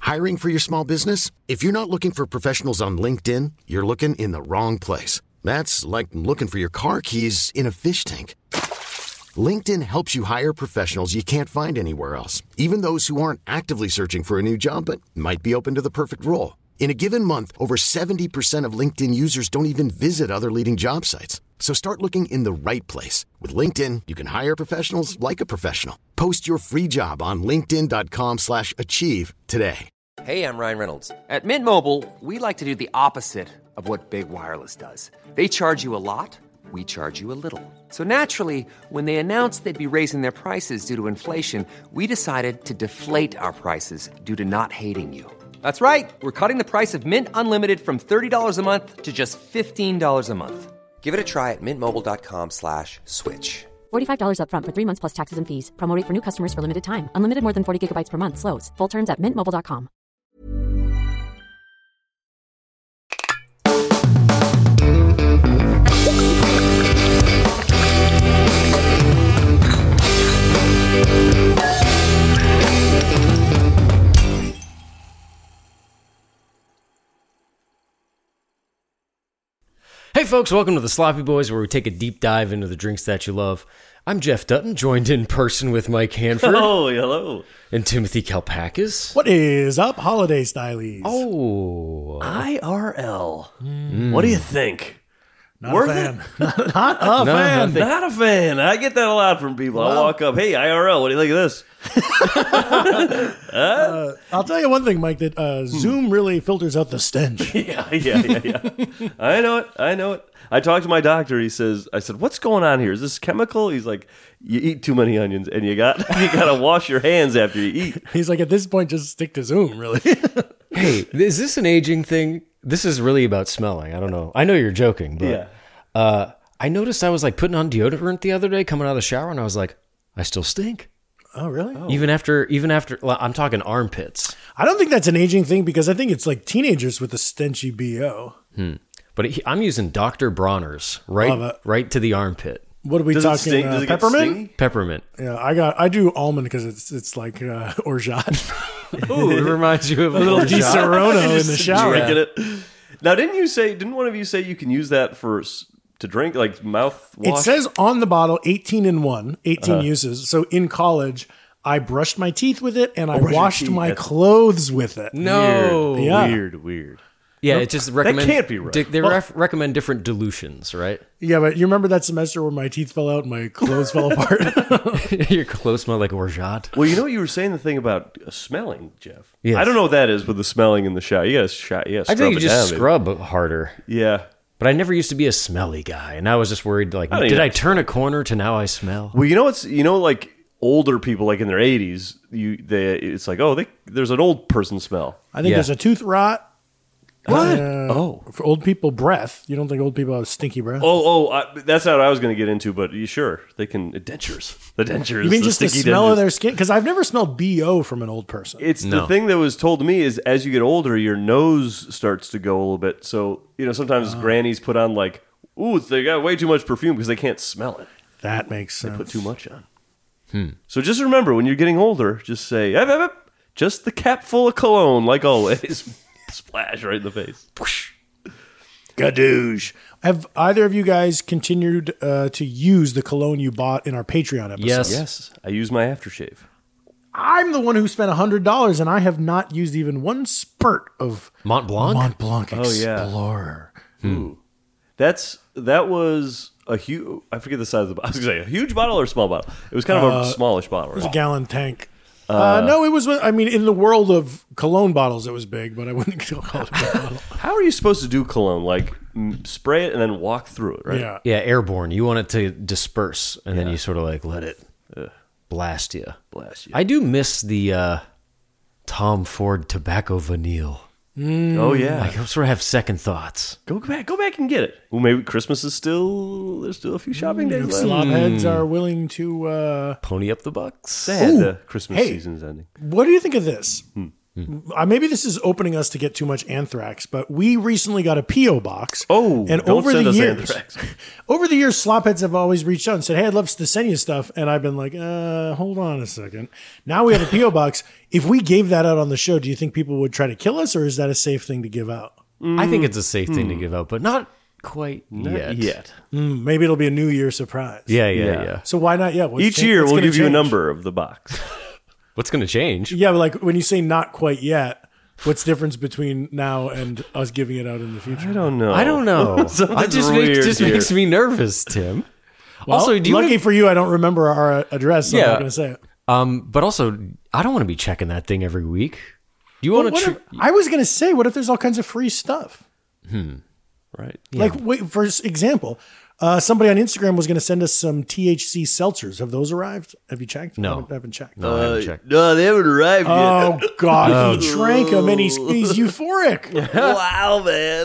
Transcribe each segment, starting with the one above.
Hiring for your small business? If you're not looking for professionals on LinkedIn, you're looking in the wrong place. That's like looking for your car keys in a fish tank. LinkedIn helps you hire professionals you can't find anywhere else, even those who aren't actively searching for a new job but might be open to the perfect role. In a given month, over 70% of LinkedIn users don't even visit other leading job sites. So start looking in the right place. With LinkedIn, you can hire professionals like a professional. Post your free job on linkedin.com/achieve today. Hey, I'm Ryan Reynolds. At Mint Mobile, we like to do the opposite of what Big Wireless does. They charge you a lot, we charge you a little. So naturally, when they announced they'd be raising their prices due to inflation, we decided to deflate our prices due to not hating you. That's right. We're cutting the price of Mint Unlimited from $30 a month to just $15 a month. Give it a try at mintmobile.com/switch. $45 up front for 3 months plus taxes and fees. Promo rate for new customers for limited time. Unlimited more than 40 gigabytes per month. Slows full terms at mintmobile.com. Hey folks, welcome to the Sloppy Boys, where we take a deep dive into the drinks that you love. I'm Jeff Dutton, joined in person with Mike Hanford. Oh, hello. And Timothy Kalpakis. What is up, holiday stylies? Oh. IRL. What do you think? Not Worth a fan. it? Not a fan. Not a fan. I get that a lot from people. I walk up, hey, IRL, what do you think of this? I'll tell you one thing, Mike, that Zoom really filters out the stench. Yeah. I know it. I talked to my doctor. I said, what's going on here? Is this chemical? He's like, you eat too many onions, and you got to wash your hands after you eat. He's like, at this point, just stick to Zoom, really. Hey, is this an aging thing? This is really about smelling. I don't know. I know you're joking, but I noticed I was like putting on deodorant the other day, coming out of the shower, and I was like, I still stink. Oh, really? Even after, well, I'm talking armpits. I don't think that's an aging thing because I think it's like teenagers with a stenchy BO. But I'm using Dr. Bronner's right to the armpit. What are we Does talking? it stink? Does it get peppermint? stingy? Peppermint. Yeah, I do almond because it's like orgeat. Ooh, it reminds you of A little Di Serono in the shower. Drinking it. Now, didn't one of you say you can use that to drink, like mouthwash? It says on the bottle 18 in 1, 18 uses. So in college, I brushed my teeth with it and I washed my clothes with it. No. Weird. Yeah. Weird. Yeah, it just recommends. That can't be right. They recommend different dilutions, right? Yeah, but you remember that semester where my teeth fell out and my clothes fell apart? Your clothes smell like orgeat. Well, you know what you were saying, the thing about smelling, Jeff? Yes. I don't know what that is with the smelling in the shower. You got to I think you it just down, scrub harder. Yeah. But I never used to be a smelly guy, and I was just worried, like, did I turn a corner to now I smell? Well, like older people, like in their 80s, it's like, there's an old person smell. I think there's a tooth rot. What? For old people, breath. You don't think old people have stinky breath? That's not what I was going to get into, but sure, they can dentures. The dentures. You mean just the smell dentures. of their skin? Because I've never smelled BO from an old person. It's the thing that was told to me is as you get older, your nose starts to go a little bit. So sometimes grannies put on like, they got way too much perfume because they can't smell it. That makes sense. They put too much on. So just remember, when you're getting older, just say, just the cap full of cologne, like always. Splash right in the face. Gadoosh. Have either of you guys continued to use the cologne you bought in our Patreon episode? Yes. I use my aftershave. I'm the one who spent $100 and I have not used even one spurt of Mont Blanc? Mont Blanc Explorer. Ooh. That was a huge, I forget the size of the bottle. I was going to say a huge bottle or a small bottle. It was kind of a smallish bottle. It was a gallon tank. No, it was, I mean, in the world of cologne bottles, it was big, but I wouldn't call it a big bottle. How are you supposed to do cologne? Like spray it and then walk through it, right? Yeah. Yeah, airborne. You want it to disperse, and then you sort of like let it blast you. I do miss the Tom Ford Tobacco Vanille. Oh, yeah. I sort of have second thoughts. Go back and get it. Well, maybe Christmas is there's still a few shopping days left. Slopheads are willing to... Pony up the bucks. Sad the Christmas season's ending. What do you think of this? maybe this is opening us to get too much anthrax, but we recently got a P.O. box. Oh, and don't over send the us years, anthrax. over the years, slopheads have always reached out and said, "Hey, I'd love to send you stuff," and I've been like, "Hold on a second." Now we have a P.O. box. If we gave that out on the show, do you think people would try to kill us, or is that a safe thing to give out? I think it's a safe thing to give out, but not quite yet. Maybe it'll be a New Year surprise. Yeah. So why not yet? Each year we'll give you a number of the box. What's going to change? Yeah, but like when you say not quite yet, what's the difference between now and us giving it out in the future? I don't know. It just makes me nervous, Tim. Well, also, lucky for you, I don't remember our address, so I'm not going to say it. But also, I don't want to be checking that thing every week. Do you want to? I was going to say, what if there's all kinds of free stuff? Right. Like, wait, for example, somebody on Instagram was going to send us some THC seltzers. Have those arrived? Have you checked? No. I haven't checked. No, I haven't checked. No, they haven't arrived yet. Oh, God. He drank them and he's euphoric. Wow, man.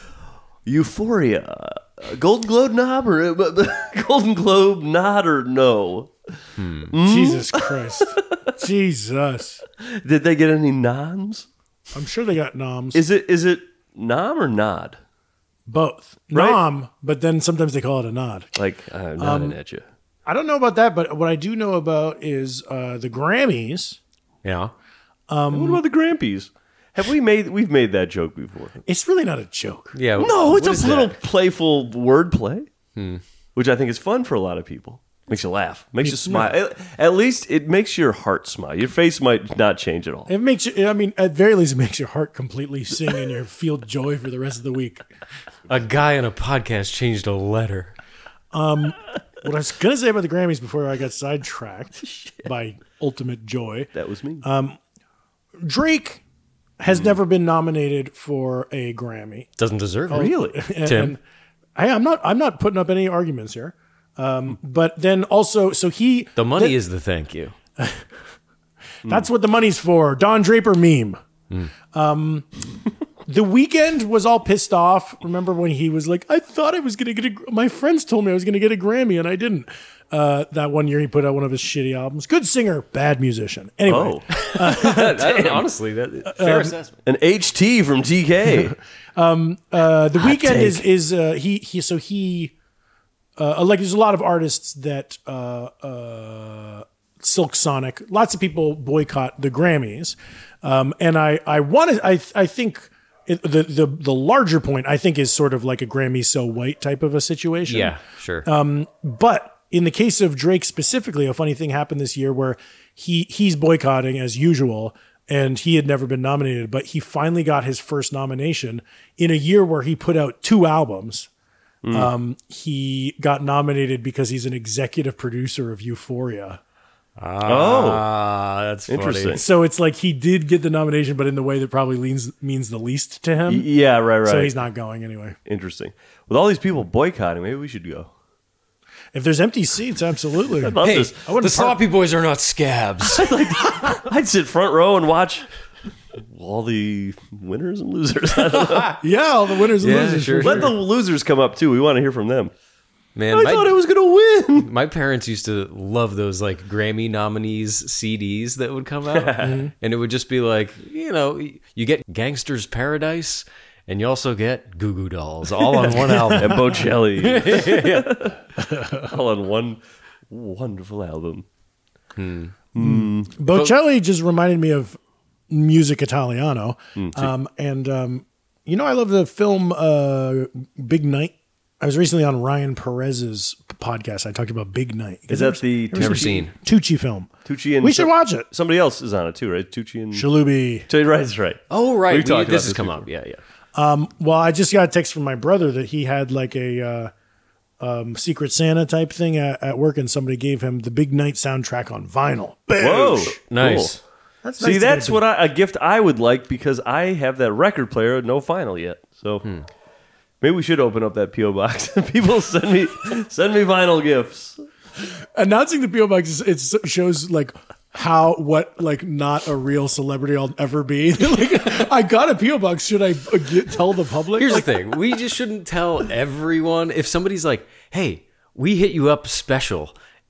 Euphoria. Golden Globe nod or Golden Globe nod or no? Jesus Christ. Jesus. Did they get any noms? I'm sure they got noms. Is it nom or nod? Both. Right? Nom, but then sometimes they call it a nod. Like nodding at you. I don't know about that, but what I do know about is the Grammys. Yeah. What about the Grampies? We've made that joke before. It's really not a joke. Yeah. No, it's what is a little that? playful wordplay, which I think is fun for a lot of people. Makes you laugh, makes you smile. At least it makes your heart smile. Your face might not change at all. It makes you, I mean, at very least, it makes your heart completely sing and you feel joy for the rest of the week. A guy on a podcast changed a letter. What I was going to say about the Grammys before I got sidetracked by ultimate joy. That was me. Drake has never been nominated for a Grammy. Doesn't deserve it. Really? Tim? I'm not putting up any arguments here. But then also, so The money is the thank you. That's what the money's for. Don Draper meme. The Weeknd was all pissed off. Remember when he was like, I thought I was going to get my friends told me I was going to get a Grammy and I didn't. That one year he put out one of his shitty albums. Good singer, bad musician. Anyway. Honestly, fair assessment. An HT from TK. The Weeknd is like there's a lot of artists that Silk Sonic, lots of people boycott the Grammys, and I think the larger point I think is sort of like a Grammy so white type of a situation. Yeah, sure. But in the case of Drake specifically, a funny thing happened this year where he's boycotting as usual. And he had never been nominated, but he finally got his first nomination in a year where he put out 2 albums. He got nominated because he's an executive producer of Euphoria. That's interesting. funny. So it's like he did get the nomination, but in the way that probably means the least to him. Yeah, right. So he's not going anyway. Interesting. With all these people boycotting, maybe we should go. If there's empty seats, absolutely. Hey, the sloppy boys are not scabs. I'd sit front row and watch all the winners and losers. I don't know. Yeah, all the winners and losers. sure. Let the losers come up too. We want to hear from them. Man, I thought I was going to win. My parents used to love those like Grammy nominees CDs that would come out. And it would just be like, you get Gangster's Paradise and you also get Goo Goo Dolls all on one album. And Bocelli. All on one wonderful album. Bocelli just reminded me of Music Italiano. I love the film Big Night. I was recently on Ryan Perez's podcast. I talked about Big Night. Is that the Never seen. Tucci film? Tucci and we should watch it. Somebody else is on it too, right? Tucci and Shalubi. Right, that's right. Oh, right. We've talked about This has come before. up. Yeah. Well, I just got a text from my brother that he had like a Secret Santa type thing at work, and somebody gave him the Big Night soundtrack on vinyl. Whoa, Nice. Cool. That's See, nice that's what a gift I would like because I have that record player, no vinyl yet. So maybe we should open up that PO box. People send me vinyl gifts. announcing the PO box. It shows like what not a real celebrity I'll ever be. Like, I got a PO box. Should I tell the public? Here's the thing: we just shouldn't tell everyone. If somebody's like, "Hey, we hit you up special,"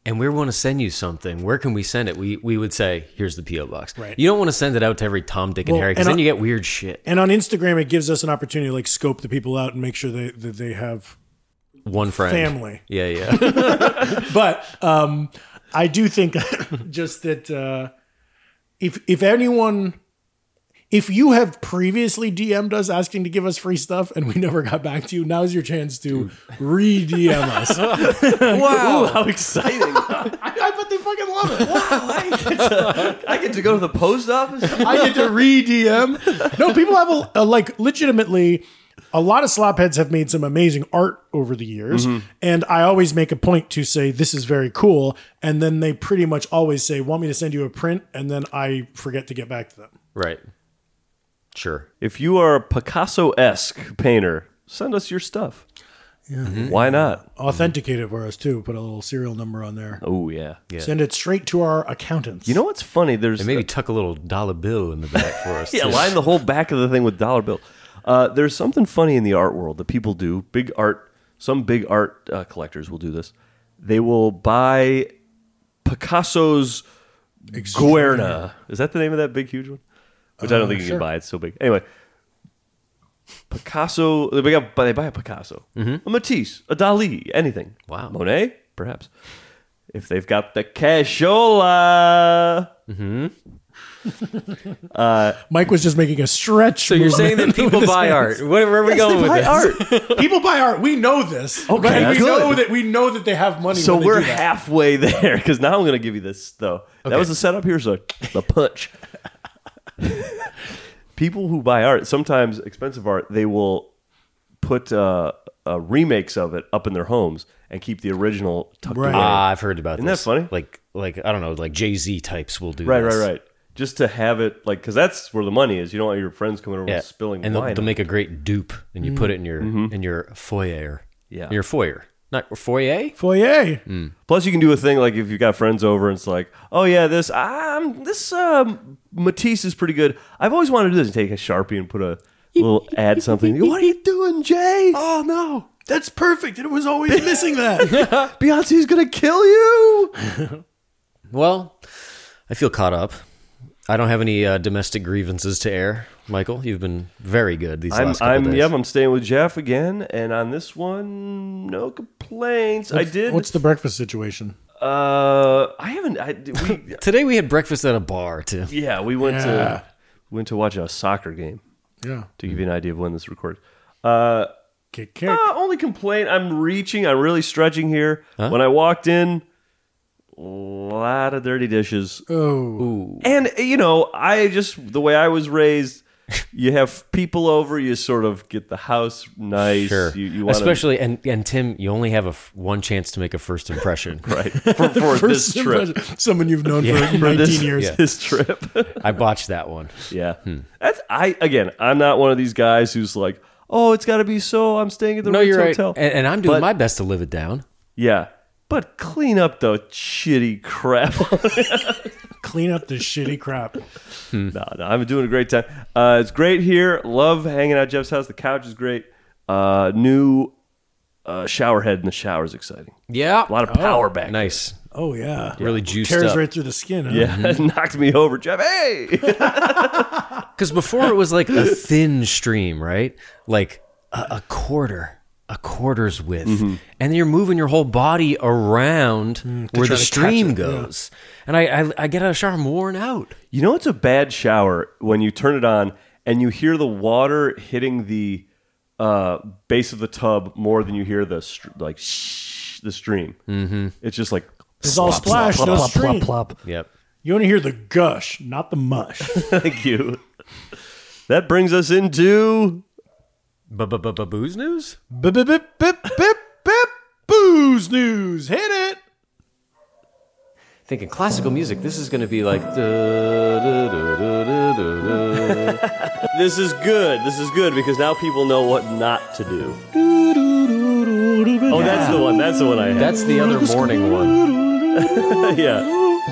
and we want to send you something, where can we send it? We would say, here's the P.O. box. Right. You don't want to send it out to every Tom, Dick, and Well, Harry, because and then you get weird shit. And on Instagram, it gives us an opportunity to like scope the people out and make sure that they have One friend. family. Yeah. But I do think just that if anyone, if you have previously DM'd us asking to give us free stuff and we never got back to you, now's your chance to re-DM us. Wow, how exciting! I bet they fucking love it. Wow, I get to go to the post office. I get to re-DM. No, people have a like legitimately. A lot of slopheads have made some amazing art over the years, and I always make a point to say this is very cool, and then they pretty much always say, "Want me to send you a print?" And then I forget to get back to them. Right. Sure. If you are a Picasso-esque painter, send us your stuff. Yeah. Why not? Authenticate it for us too. Put a little serial number on there. Oh yeah. Send it straight to our accountants. You know what's funny? There's And maybe tuck a little dollar bill in the back for us. yeah, too. line the whole back of the thing with dollar bill. There's something funny in the art world that people do. Big art. Some big art collectors will do this. They will buy Picasso's Guerna. Is that the name of that big, huge one? Which I don't think you can buy. It's so big. Anyway, Picasso. They buy a Picasso, a Matisse, a Dali, anything. Wow. Monet, perhaps. If they've got the cashola. Mike was just making a stretch. So you're saying that people buy art. Where are we going with buy this? art. People buy art. We know this. Okay, But good. we know that they have money. So when they we're do that. halfway there because now I'm going to give you this though. That was the setup. Here's the punch. People who buy art, sometimes expensive art, they will put remakes of it up in their homes and keep the original tucked Right. away. I've heard about Isn't this. that funny? Like I don't know, like Jay-Z types will do Right, this. right. Just to have it, like, because that's where the money is. You don't want your friends coming over Yeah. and spilling and wine. they'll make a great dupe, and you put it in your foyer. Yeah. Your foyer. Not foyer? Foyer. Plus, you can do a thing like if you've got friends over and it's like, oh yeah, this Matisse is pretty good. I've always wanted to do this. Take a Sharpie and put a little add something. What are you doing, Jay? Oh no, that's perfect. It was always missing that. Beyonce's gonna kill you. Well, I feel caught up. I don't have any domestic grievances to air. Michael, you've been very good these last couple days. I'm staying with Jeff again, and on this one, no complaints. What's the breakfast situation? I haven't. Today we had breakfast at a bar too. Yeah, we went to watch a soccer game. Yeah. To give you an idea of when this is recorded. Kick. Only complaint. I'm really stretching here. When I walked in, a lot of dirty dishes. Oh. And, the way I was raised, you have people over, you sort of get the house nice. Sure. You wanna, Especially, and Tim, you only have one chance to make a first impression. right, for this First trip. impression. Someone you've known for For 19 years. This trip. I botched that one. Yeah. I'm not one of these guys who's like, oh, it's got to be so, I'm staying at the No, Ritz you're right. Hotel. And I'm doing But- my best to live it down. Yeah. But clean up the shitty crap. Clean up the shitty crap. No, I'm doing a great time. It's great here. Love hanging out at Jeff's house. The couch is great. New shower head in the shower is exciting. Yeah. A lot of power back. Nice. Oh, yeah. Really juiced Tears up. right through the skin. Huh? Yeah, it knocked me over, Jeff. Hey! Because before it was like a thin stream, right? Like a quarter's width. And then you're moving your whole body around where try the to stream catch it, goes. And I get out of the shower, I'm worn out. You know it's a bad shower when you turn it on and you hear the water hitting the base of the tub more than you hear the the stream. Mm-hmm. It's just like It's all splash, no stream. Yep. You want to hear the gush, not the mush. Thank you. That brings us into Booze news? Bip, bip, bip, bip, bip, bip. Booze news. Hit it. Thinking classical music, this is going to be like... This is good. This is good because now people know what not to do. Oh, that's the one. That's the one I had. That's the other morning one. Yeah.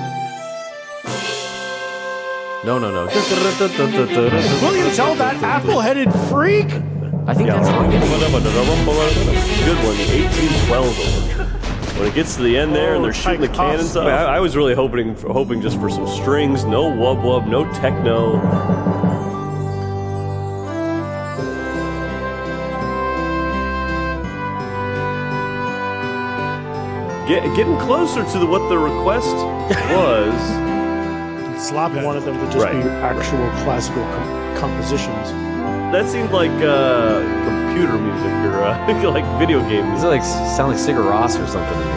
No. Will you tell that apple-headed freak? I think that's the beginning. Good one. The 1812 overture. When it gets to the end there and they're shooting the cannons up, I was really hoping just for some strings, no wub-wub, no techno. Getting closer to what the request was. Slophead wanted them to just be actual classical compositions. That seemed like computer music or like video game music. Does it sound like Sigur Rós or something to me?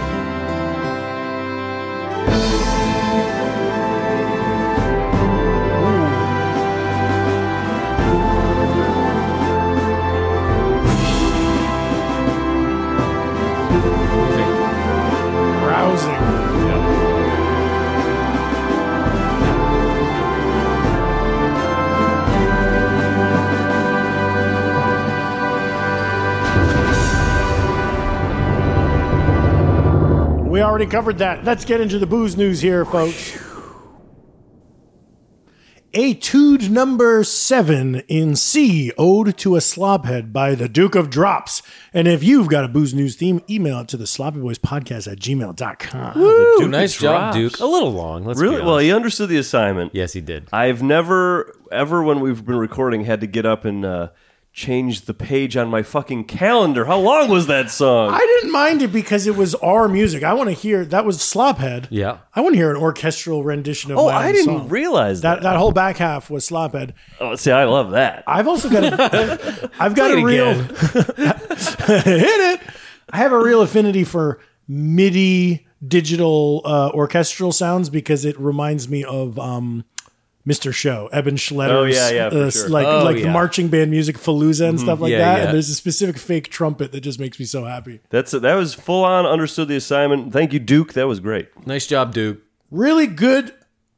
We already covered that. Let's get into the booze news here, folks. Etude number 7 in C, Ode to a Slophead by the Duke of Drops. And if you've got a booze news theme, email it to the sloppyboyspodcast@gmail.com. Woo, nice job, Duke. A little long. Let's Really? be honest. Well, he understood the assignment. Yes, he did. I've never, ever, when we've been recording, had to get up and change the page on my fucking calendar. How long was that song? I didn't mind it because it was our music. I want to hear, that was Slophead. Yeah. I want to hear an orchestral rendition of my I own didn't song. realize that. That whole back half was Slophead. Oh, see, I love that. I've also got a, I've got a real, hit it. I have a real affinity for MIDI digital orchestral sounds because it reminds me of Mr. Show, Eben Schletter's, Oh, yeah, for sure. like the marching band music, Fallujah and stuff like Yeah, that. yeah. And there's a specific fake trumpet that just makes me so happy. That was full on, understood the assignment. Thank you, Duke. That was great. Nice job, Duke. Really good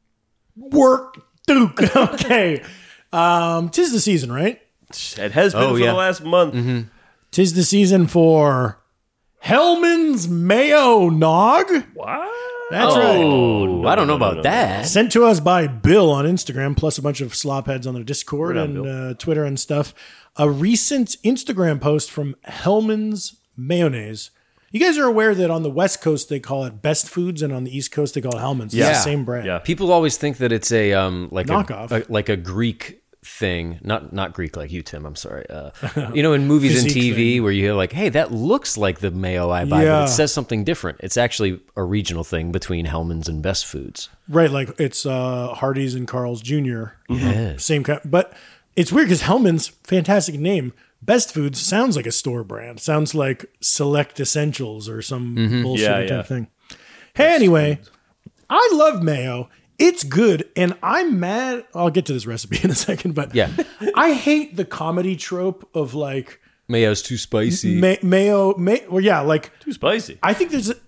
work, Duke. Okay. 'Tis the season, right? It has been for the last month. 'Tis the season for Hellman's Mayo Nog. What? That's right. Oh, I don't know about that. Sent to us by Bill on Instagram, plus a bunch of slopheads on their Discord Right on, and Twitter and stuff. A recent Instagram post from Hellman's Mayonnaise. You guys are aware that on the West Coast they call it Best Foods, and on the East Coast they call it Hellman's. Yeah. It's the same brand. Yeah. People always think that it's a like Knockoff. like a Greek thing, not Greek like you, Tim. I'm sorry. In movies and Physique TV thing. where you're like, hey, that looks like the mayo I buy, Yeah. but it says something different. It's actually a regional thing between Hellman's and Best Foods. Right, like it's Hardee's and Carl's Jr. Yes. Same kind, but it's weird because Hellman's, fantastic name. Best Foods sounds like a store brand. Sounds like Select Essentials or some bullshit Yeah, type thing. Hey, anyway, I love mayo. It's good, and I'm mad. I'll get to this recipe in a second, but Yeah. I hate the comedy trope of like Mayo's too spicy. mayo. Well, yeah, like Too spicy. I think there's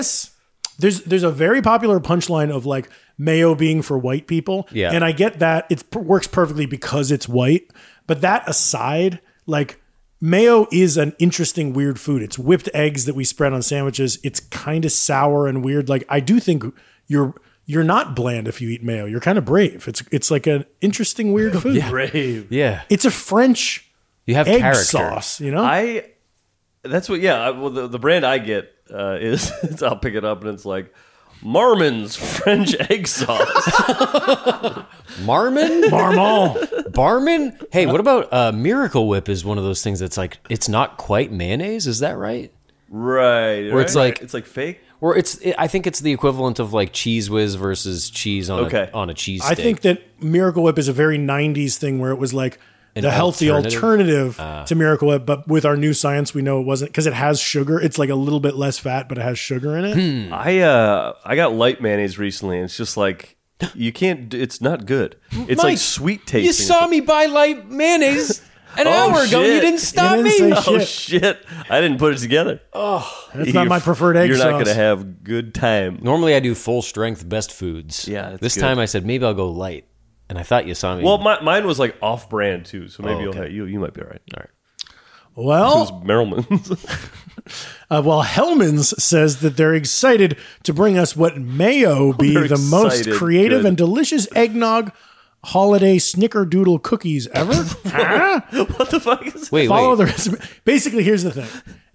a very popular punchline of like mayo being for white people. Yeah. And I get that it works perfectly because it's white. But that aside, like mayo is an interesting, weird food. It's whipped eggs that we spread on sandwiches. It's kind of sour and weird. Like I do think you're not bland if you eat mayo. You're kind of brave. It's like an interesting, weird food. Brave. Yeah. It's a French You have egg character. sauce, you know? That's what, well, the brand I get is, I'll pick it up and it's like, Marmon's French egg sauce. Marmon? Marmol. Barman? Hey, what about Miracle Whip is one of those things that's like, it's not quite mayonnaise. Is that right? Right. Where it's like- it's like fake. Or I think it's the equivalent of like Cheese Whiz versus cheese on a cheese steak. I think that Miracle Whip is a very 90s thing where it was like An the healthy alternative to Miracle Whip, but with our new science, we know it wasn't because it has sugar. It's like a little bit less fat, but it has sugar in it. I got light mayonnaise recently, and it's just like you can't. It's not good. It's like Mike, sweet tasting. You saw me buy light mayonnaise an hour ago. shit. You didn't stop You me. didn't say Oh shit! I didn't put it together. That's not my preferred egg You're sauce. not going to have good time. Normally, I do full strength Best Foods. Yeah, that's this good. time I said maybe I'll go light, and I thought you saw me. Well, mine was like off brand too, so maybe okay. you might be all right. all right. It Well, was Merrillman's. Hellman's says that they're excited to bring us what may be They're the most excited. creative Good. and delicious eggnog holiday snickerdoodle cookies ever. Huh? What the fuck is Wait, Follow wait. the recipe. Basically, here's the thing.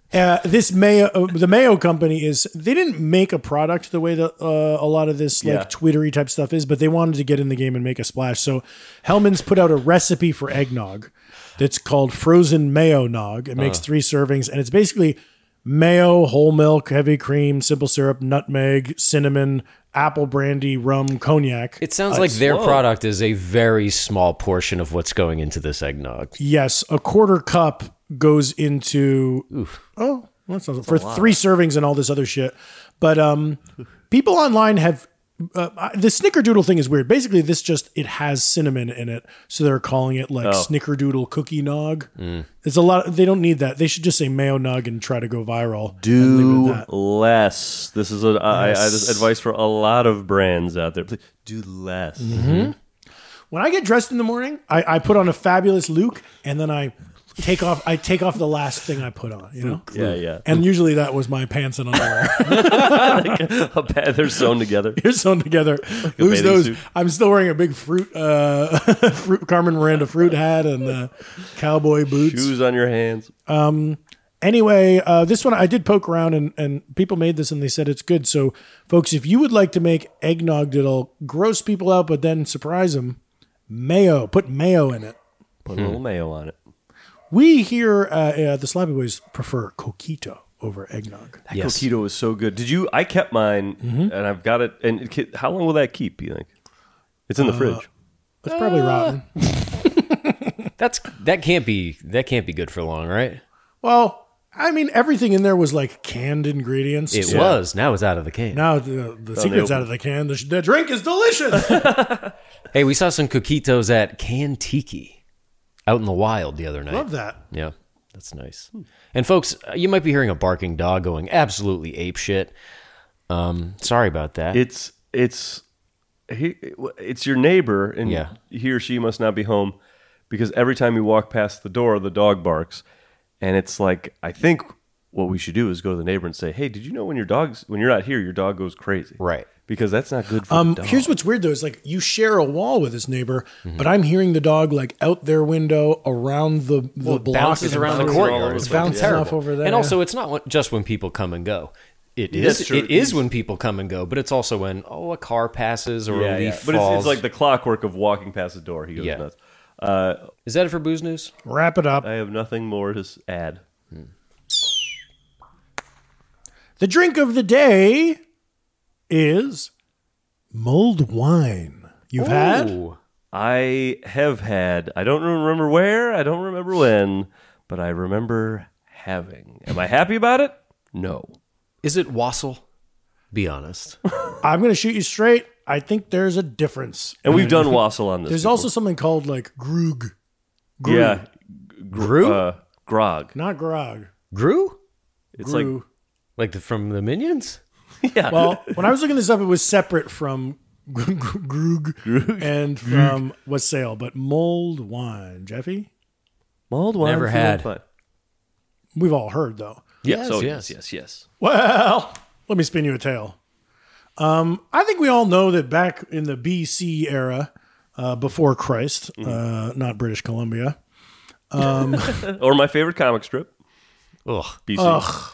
This Mayo, the Mayo company they didn't make a product the way that a lot of this like Twittery type stuff is, but they wanted to get in the game and make a splash. So Hellman's put out a recipe for eggnog that's called Frozen Mayo Nog. It makes 3 servings, and it's basically mayo, whole milk, heavy cream, simple syrup, nutmeg, cinnamon, apple brandy, rum, cognac. It sounds like their product is a very small portion of what's going into this eggnog. Yes, a quarter cup goes into that sounds for 3 servings and all this other shit. But people online have the snickerdoodle thing is weird. Basically, it has cinnamon in it, so they're calling it like snickerdoodle cookie nog. It's a lot. They don't need that. They should just say mayo nog and try to go viral. Do less. This is advice for a lot of brands out there. Please do less. Mm-hmm. When I get dressed in the morning, I put on a fabulous Luke, and then I take off the last thing I put on, you know? Yeah. And usually that was my pants and underwear. They're sewn together. You're sewn together. Like Lose those. suit. I'm still wearing a big fruit Carmen Miranda fruit hat and cowboy boots. Shoes on your hands. Anyway, this one I did poke around and people made this and they said it's good. So folks, if you would like to make eggnog that'll gross people out but then surprise them, put mayo in it. Put a little mayo on it. We here at the Sloppy Boys prefer coquito over eggnog. That coquito is so good. I kept mine, and I've got it. And how long will that keep, you think? It's in the fridge. It's probably rotten. That can't be good for long, right? Well, I mean, everything in there was like canned ingredients. It was. Now it's out of the can. Now the secret's out of the can. The drink is delicious. Hey, we saw some coquitos at Can-Tiki out in the wild the other night. Love that. Yeah, that's nice. And folks, you might be hearing a barking dog going absolutely apeshit. Sorry about that. It's your neighbor, and he or she must not be home because every time you walk past the door, the dog barks. And it's like, I think what we should do is go to the neighbor and say, hey, did you know when you're not here, your dog goes crazy? Right. Because that's not good for the dog. Here's what's weird, though, is like you share a wall with this neighbor, but I'm hearing the dog like out their window around the block. Bounces around the courtyard. It's bouncing off over there. And also, it's not just when people come and go. It is when people come and go, but it's also when a car passes or a leaf falls. But it's like the clockwork of walking past the door. He goes nuts. Is that it for Booze News? Wrap it up. I have nothing more to add. The drink of the day is mulled wine. You've had? I have had. I don't remember where. I don't remember when. But I remember having. Am I happy about it? No. Is it wassail? Be honest. I'm going to shoot you straight. I think there's a difference. And we've done wassail on this. There's also something called like grug. Yeah. Gru? Grog. Not grog. Gru? It's Gru. Like from the Minions? Yeah. Well, when I was looking this up, it was separate from grug and from wassail, but mulled wine. Jeffy? Mulled wine. Never had. We've all heard, though. Yes. Well, let me spin you a tale. I think we all know that back in the BC era, before Christ, not British Columbia. Or my favorite comic strip. Ugh. BC. Ugh.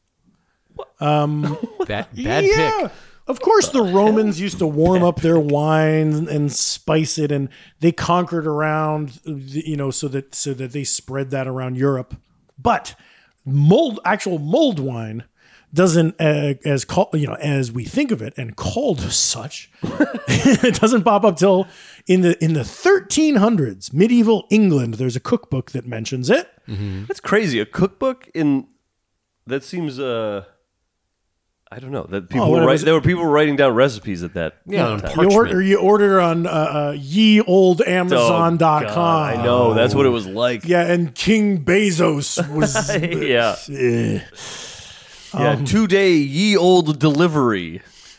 Bad pick. Of course, the Romans used to warm up their wine and spice it, and they conquered around, so that they spread that around Europe. But actual mulled wine doesn't, as we think of it and called such, it doesn't pop up till in the 1300s, medieval England. There's a cookbook that mentions it. Mm-hmm. That's crazy. A cookbook that seems. I don't know that people there were people writing down recipes at that. Yeah, you order on ye old Amazon.com. I know that's what it was like. Yeah, and King Bezos was. Yeah, 2-day ye old delivery.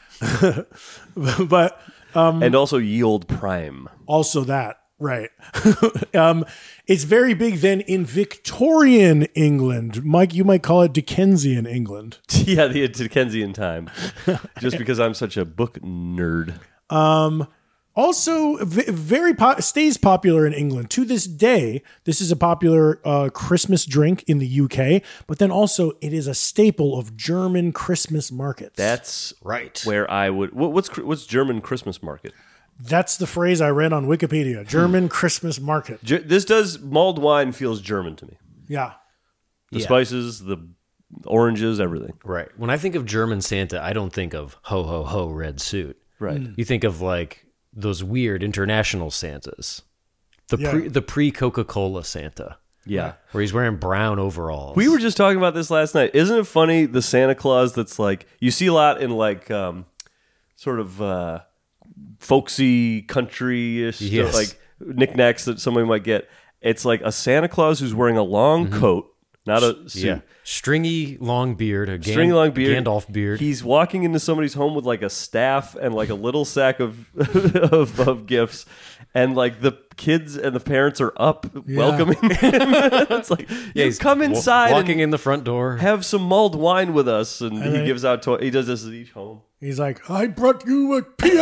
But and also ye old Prime. Also that, right. It's very big then in Victorian England. Mike, you might call it Dickensian England. Yeah, the Dickensian time. Just because I'm such a book nerd. Also, stays popular in England to this day. This is a popular Christmas drink in the UK, but then also it is a staple of German Christmas markets. That's Right. where I would. What's German Christmas market? That's the phrase I read on Wikipedia. German Christmas market. This does mulled wine feels German to me. Yeah. The Yeah. spices, the oranges, everything. Right. When I think of German Santa, I don't think of ho ho ho red suit. Right. You think of like those weird international Santas. Yeah. The pre Coca-Cola Santa, Yeah. where he's wearing brown overalls. We were just talking about this last night. Isn't it funny, the Santa Claus that's like, you see a lot in like sort of folksy, country-ish, Yes. like knickknacks that somebody might get. It's like a Santa Claus who's wearing a long coat, not a suit. Yeah. Stringy long beard, a Stringy long beard, Gandalf beard. He's walking into somebody's home with like a staff and like a little sack of of gifts, and like the kids and the parents are up welcoming him. It's like, he's come inside, walking and in the front door. have some mulled wine with us, and he then- gives out. He does this at each home. He's like, I brought you a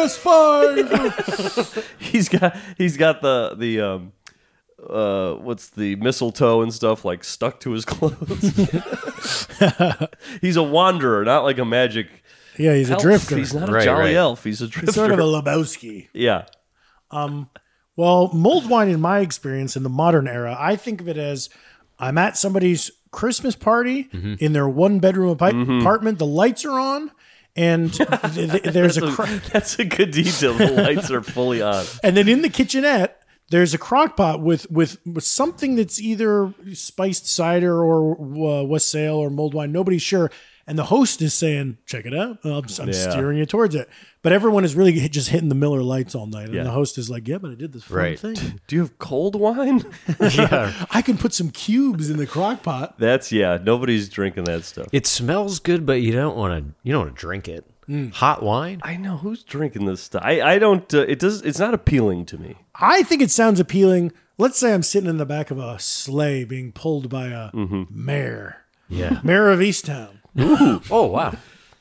PS5. He's got the what's the mistletoe and stuff like stuck to his clothes. He's a wanderer, not like a magic. Yeah, he's a elf. drifter. He's not a Right, jolly right. elf. He's a drifter. He's sort of a Lebowski. Yeah. Well, mulled wine, in my experience in the modern era, I think of it as I'm at somebody's Christmas party in their one-bedroom apartment. The lights are on, and there's That's a good detail. The lights are fully on. and then in the kitchenette there's a crock pot with something that's either spiced cider or wassail or mulled wine. Nobody's sure. And the host is saying, check it out. I'm steering you towards it. But everyone is really just hitting the Miller Lights all night. And Yeah. the host is like, yeah, but I did this fun Right. thing. Do you have cold wine? Yeah. I can put some cubes in the crock pot. Nobody's drinking that stuff. It smells good, but you don't want to drink it. Hot wine? I know who's drinking this stuff. I don't. It's not appealing to me. I think it sounds appealing. Let's say I'm sitting in the back of a sleigh being pulled by a mayor. Yeah. Mayor of Easttown. Oh, wow.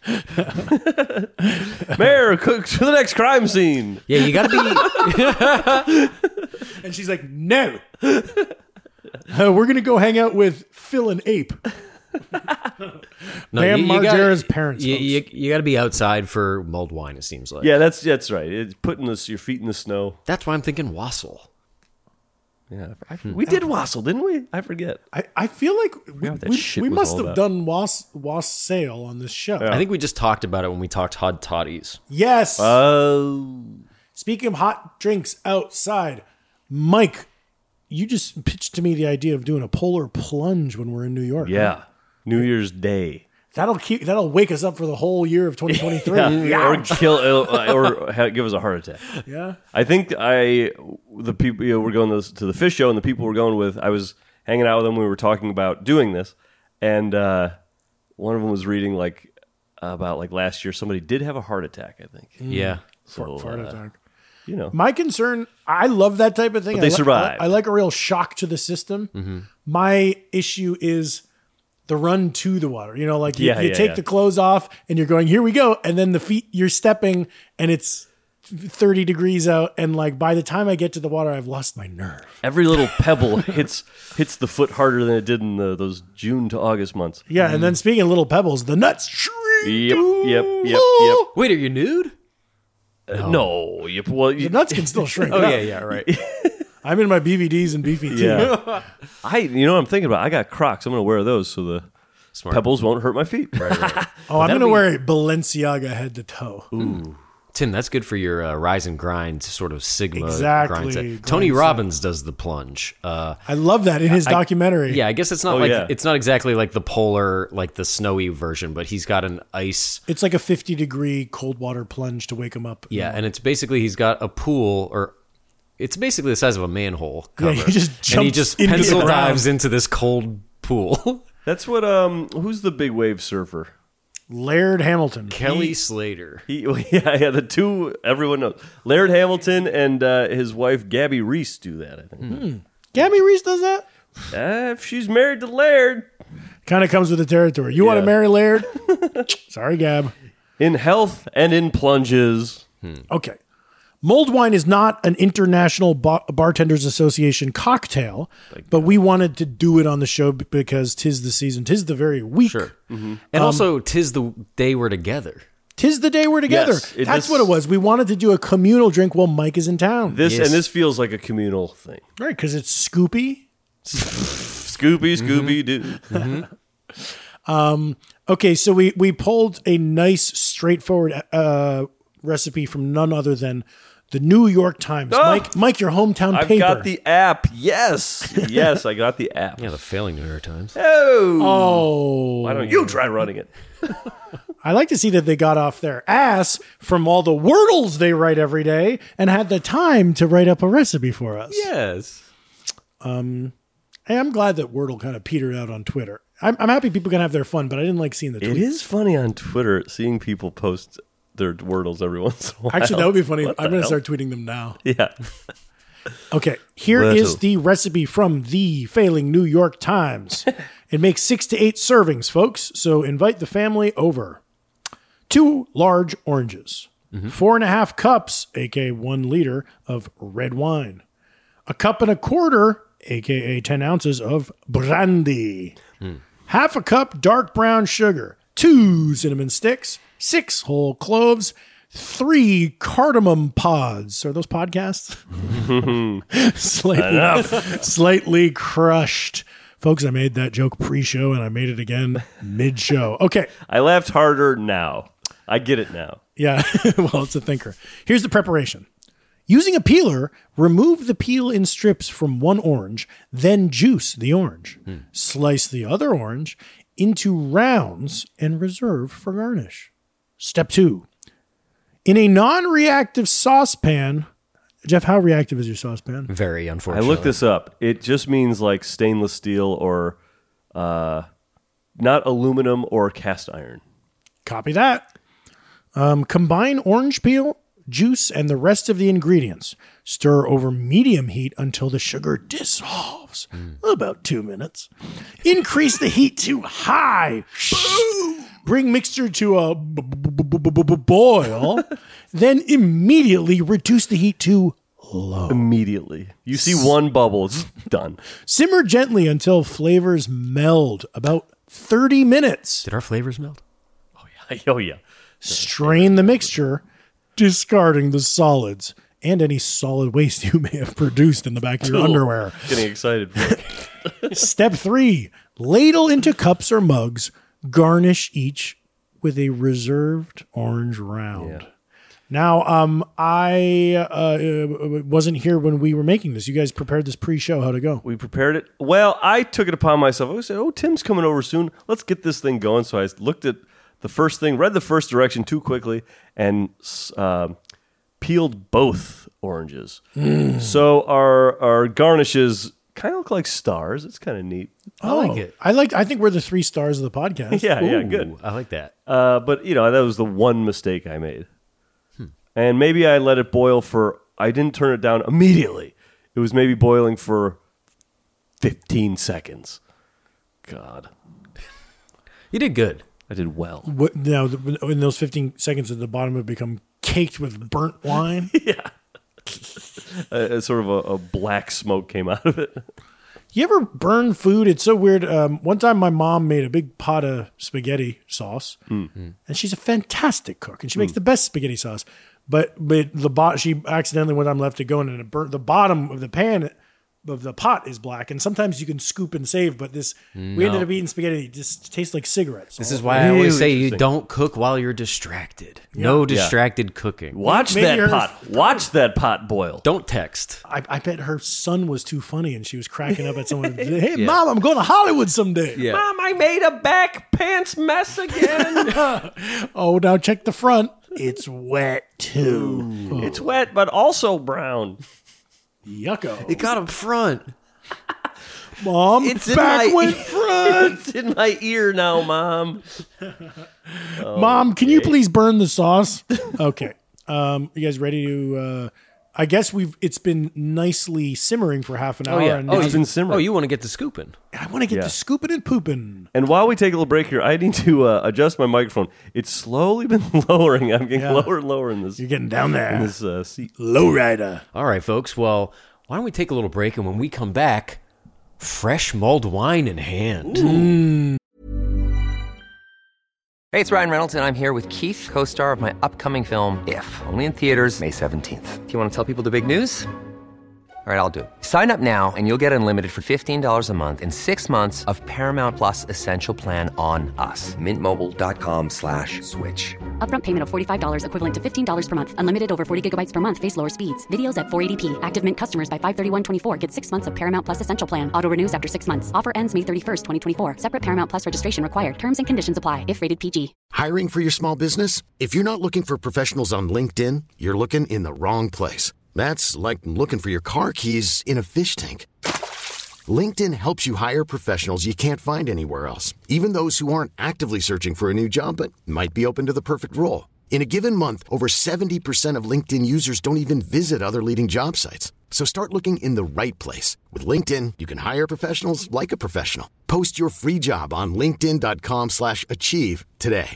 Mayor, cook to the next crime scene. Yeah, you got to be. And she's like, no. We're going to go hang out with Phil and Ape. No, Bam Margera's gotta, parents, You got to be outside for mulled wine, it seems like. Yeah, that's right. It's putting your feet in the snow. That's why I'm thinking wassail. Yeah, we did wassail, didn't we? I forget. I feel like what that shit we was must all have about. done wassail on this show. I think we just talked about it when we talked hot toddies. Yes. Oh, Speaking of hot drinks outside, Mike, you just pitched to me the idea of doing a polar plunge when we're in New York. yeah. New Year's Day. That'll wake us up for the whole year of 2023. Or kill, give us a heart attack. Yeah. I think the people we're going to the fish show, and the people we're going with. I was hanging out with them. We were talking about doing this, and one of them was reading about last year. Somebody did have a heart attack. I think. Yeah. So, Heart attack. you know, My concern, I love that type of thing. But they survived. I like a real shock to the system. My issue is the run to the water. You know, you take the clothes off and you're going, here we go. And then the feet, you're stepping and it's 30 degrees out. And by the time I get to the water, I've lost my nerve. every little pebble hits the foot harder than it did in those June to August months. Yeah. And then speaking of little pebbles, the nuts. Yep. Wait, are you nude? No, yep. Well, The nuts can still shrink. Oh, up. yeah, right. I'm in my BVDs and beefy too. yeah. You know what I'm thinking about? I got Crocs. I'm going to wear those so the Smart. pebbles won't hurt my feet. Oh, I'm going to wear a Balenciaga head to toe. Tim, that's good for your rise and grind sort of Sigma Exactly, grind set. grind Tony set. Robbins does the plunge. I love that in his documentary. Yeah, I guess it's not yeah. it's not exactly like the polar, like the snowy version, but he's got an ice. It's like a 50-degree cold water plunge to wake him up. Yeah, and it's basically he's got a pool, or it's basically the size of a manhole cover. he just and he jumps just into the pencil ground. dives into this cold pool. That's what. Who's the big wave surfer? Laird Hamilton. Kelly Slater. The two everyone knows. Laird Hamilton and his wife Gabby Reese do that. I think. Gabby Reese does that? If she's married to Laird, Kind of comes with the territory. You want to Yeah. marry Laird? Sorry, Gab. in health and in plunges. Okay. Mulled wine is not an International Bartenders Association cocktail, but we wanted to do it on the show because 'tis the season, 'tis the very week. Sure. And also, 'tis the day we're together. 'Tis the day we're together. Yes, That's what it was. We wanted to do a communal drink while Mike is in town. This feels like a communal thing. Right, because it's Scoopy. Scooby Doo. Okay, so we pulled a nice, straightforward recipe from none other than the New York Times. Mike, your hometown I've paper. got the app. Yes. Yes, I got the app. Yeah, the failing New York Times. Oh. Why don't you try running it? I like to see that they got off their ass from all the wordles they write every day and had the time to write up a recipe for us. Yes. Hey, I'm glad that Wordle kind of petered out on Twitter. I'm happy people can have their fun, but I didn't like seeing the tweets. It is funny on Twitter seeing people post their Wordles every once in a while. Actually, that would be funny. What the I'm going to hell? start tweeting them now. Yeah. Okay, here is the recipe from the failing New York Times. It makes 6 to 8 servings, folks, so invite the family over. 2 large oranges, 4.5 cups, aka 1 liter, of red wine, 1.25 cups, aka 10 ounces of brandy, 1/2 cup dark brown sugar, 2 cinnamon sticks, 6 whole cloves, 3 cardamom pods. Are those podcasts? Slightly crushed. Folks, I made that joke pre-show and I made it again mid-show. Okay. I laughed harder now. I get it now. Yeah. Well, it's a thinker. Here's the preparation. Using a peeler, remove the peel in strips from 1 orange, then juice the orange. Slice the other orange into rounds and reserve for garnish. Step 2. In a non-reactive saucepan, Jeff, how reactive is your saucepan? Very, I unfortunately. looked this up. It just means like stainless steel or not aluminum or cast iron. Copy that. Combine orange peel, juice, and the rest of the ingredients. Stir over medium heat until the sugar dissolves. About 2 minutes. Increase the heat to high. Bring mixture to a boil. Then immediately reduce the heat to low. Immediately. You see 1 bubble, it's done. Simmer gently until flavors meld. About 30 minutes. Did our flavors melt? Oh, yeah. Strain the mixture, discarding the solids and any solid waste you may have produced in the back of your underwear. Getting excited for it. Step 3, ladle into cups or mugs. Garnish each with a reserved orange round. Yeah. Now, I wasn't here when we were making this. You guys prepared this pre-show. How'd it go? We prepared it. Well, I took it upon myself. I said, Tim's coming over soon. Let's get this thing going. So I looked at the first thing, read the first direction too quickly, and peeled both oranges. So our garnishes kind of look like stars. It's kind of neat. I like it. I think we're the 3 stars of the podcast. Yeah, Ooh, good. I like that. But, that was the one mistake I made. And maybe I let it boil I didn't turn it down immediately. It was maybe boiling for 15 seconds. God. You did good. I did well. What, now, in those 15 seconds at the bottom, it become caked with burnt wine. Sort of a black smoke came out of it. You ever burn food? It's so weird. One time my mom made a big pot of spaghetti sauce, and she's a fantastic cook, and she makes the best spaghetti sauce. But she accidentally one time left it going, and it burnt the bottom of the pan of the pot is black. And sometimes you can scoop and save, but we ended up eating spaghetti. It just tastes like cigarettes. This is why I always say you don't cook while you're distracted. No distracted cooking. Watch Maybe Watch that pot boil. Don't text. I bet her son was too funny, and she was cracking up at someone. Hey, Mom, I'm going to Hollywood someday. Yeah. Mom, I made a back pants mess again. Oh, now check the front. It's wet too. It's wet, but also brown. Yucko. It got up front. Mom, It's in back my went front. It's in my ear now, Mom. Mom, can you please burn the sauce? Okay. You guys ready to I guess it's been nicely simmering for half an hour. yeah. And It's been simmering. Oh, you want to get to scooping? I want to get to scooping and pooping. And while we take a little break here, I need to adjust my microphone. It's slowly been lowering. I'm getting lower and lower in this. You're getting down there. In this seat. Lowrider. All right, folks. Well, why don't we take a little break, and when we come back, fresh mulled wine in hand. Hey, it's Ryan Reynolds, and I'm here with Keith, co-star of my upcoming film, If, only in theaters May 17th. Do you want to tell people the big news? All right, I'll do it. Sign up now and you'll get unlimited for $15 a month and 6 months of Paramount Plus Essential Plan on us. MintMobile.com/switch. Upfront payment of $45 equivalent to $15 per month. Unlimited over 40 gigabytes per month. Face lower speeds. Videos at 480p. Active Mint customers by 531.24 get 6 months of Paramount Plus Essential Plan. Auto renews after 6 months. Offer ends May 31st, 2024. Separate Paramount Plus registration required. Terms and conditions apply if rated PG. Hiring for your small business? If you're not looking for professionals on LinkedIn, you're looking in the wrong place. That's like looking for your car keys in a fish tank. LinkedIn helps you hire professionals you can't find anywhere else, even those who aren't actively searching for a new job but might be open to the perfect role. In a given month, over 70% of LinkedIn users don't even visit other leading job sites. So start looking in the right place. With LinkedIn, you can hire professionals like a professional. Post your free job on linkedin.com/achieve today.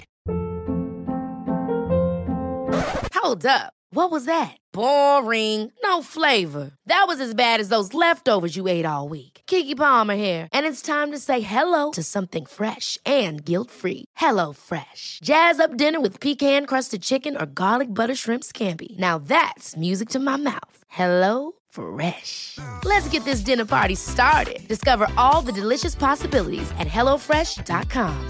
Hold up. What was that? Boring. No flavor. That was as bad as those leftovers you ate all week. Keke Palmer here, and it's time to say hello to something fresh and guilt-free. Hello Fresh. Jazz up dinner with pecan-crusted chicken or garlic butter shrimp scampi. Now that's music to my mouth. Hello Fresh. Let's get this dinner party started. Discover all the delicious possibilities at HelloFresh.com.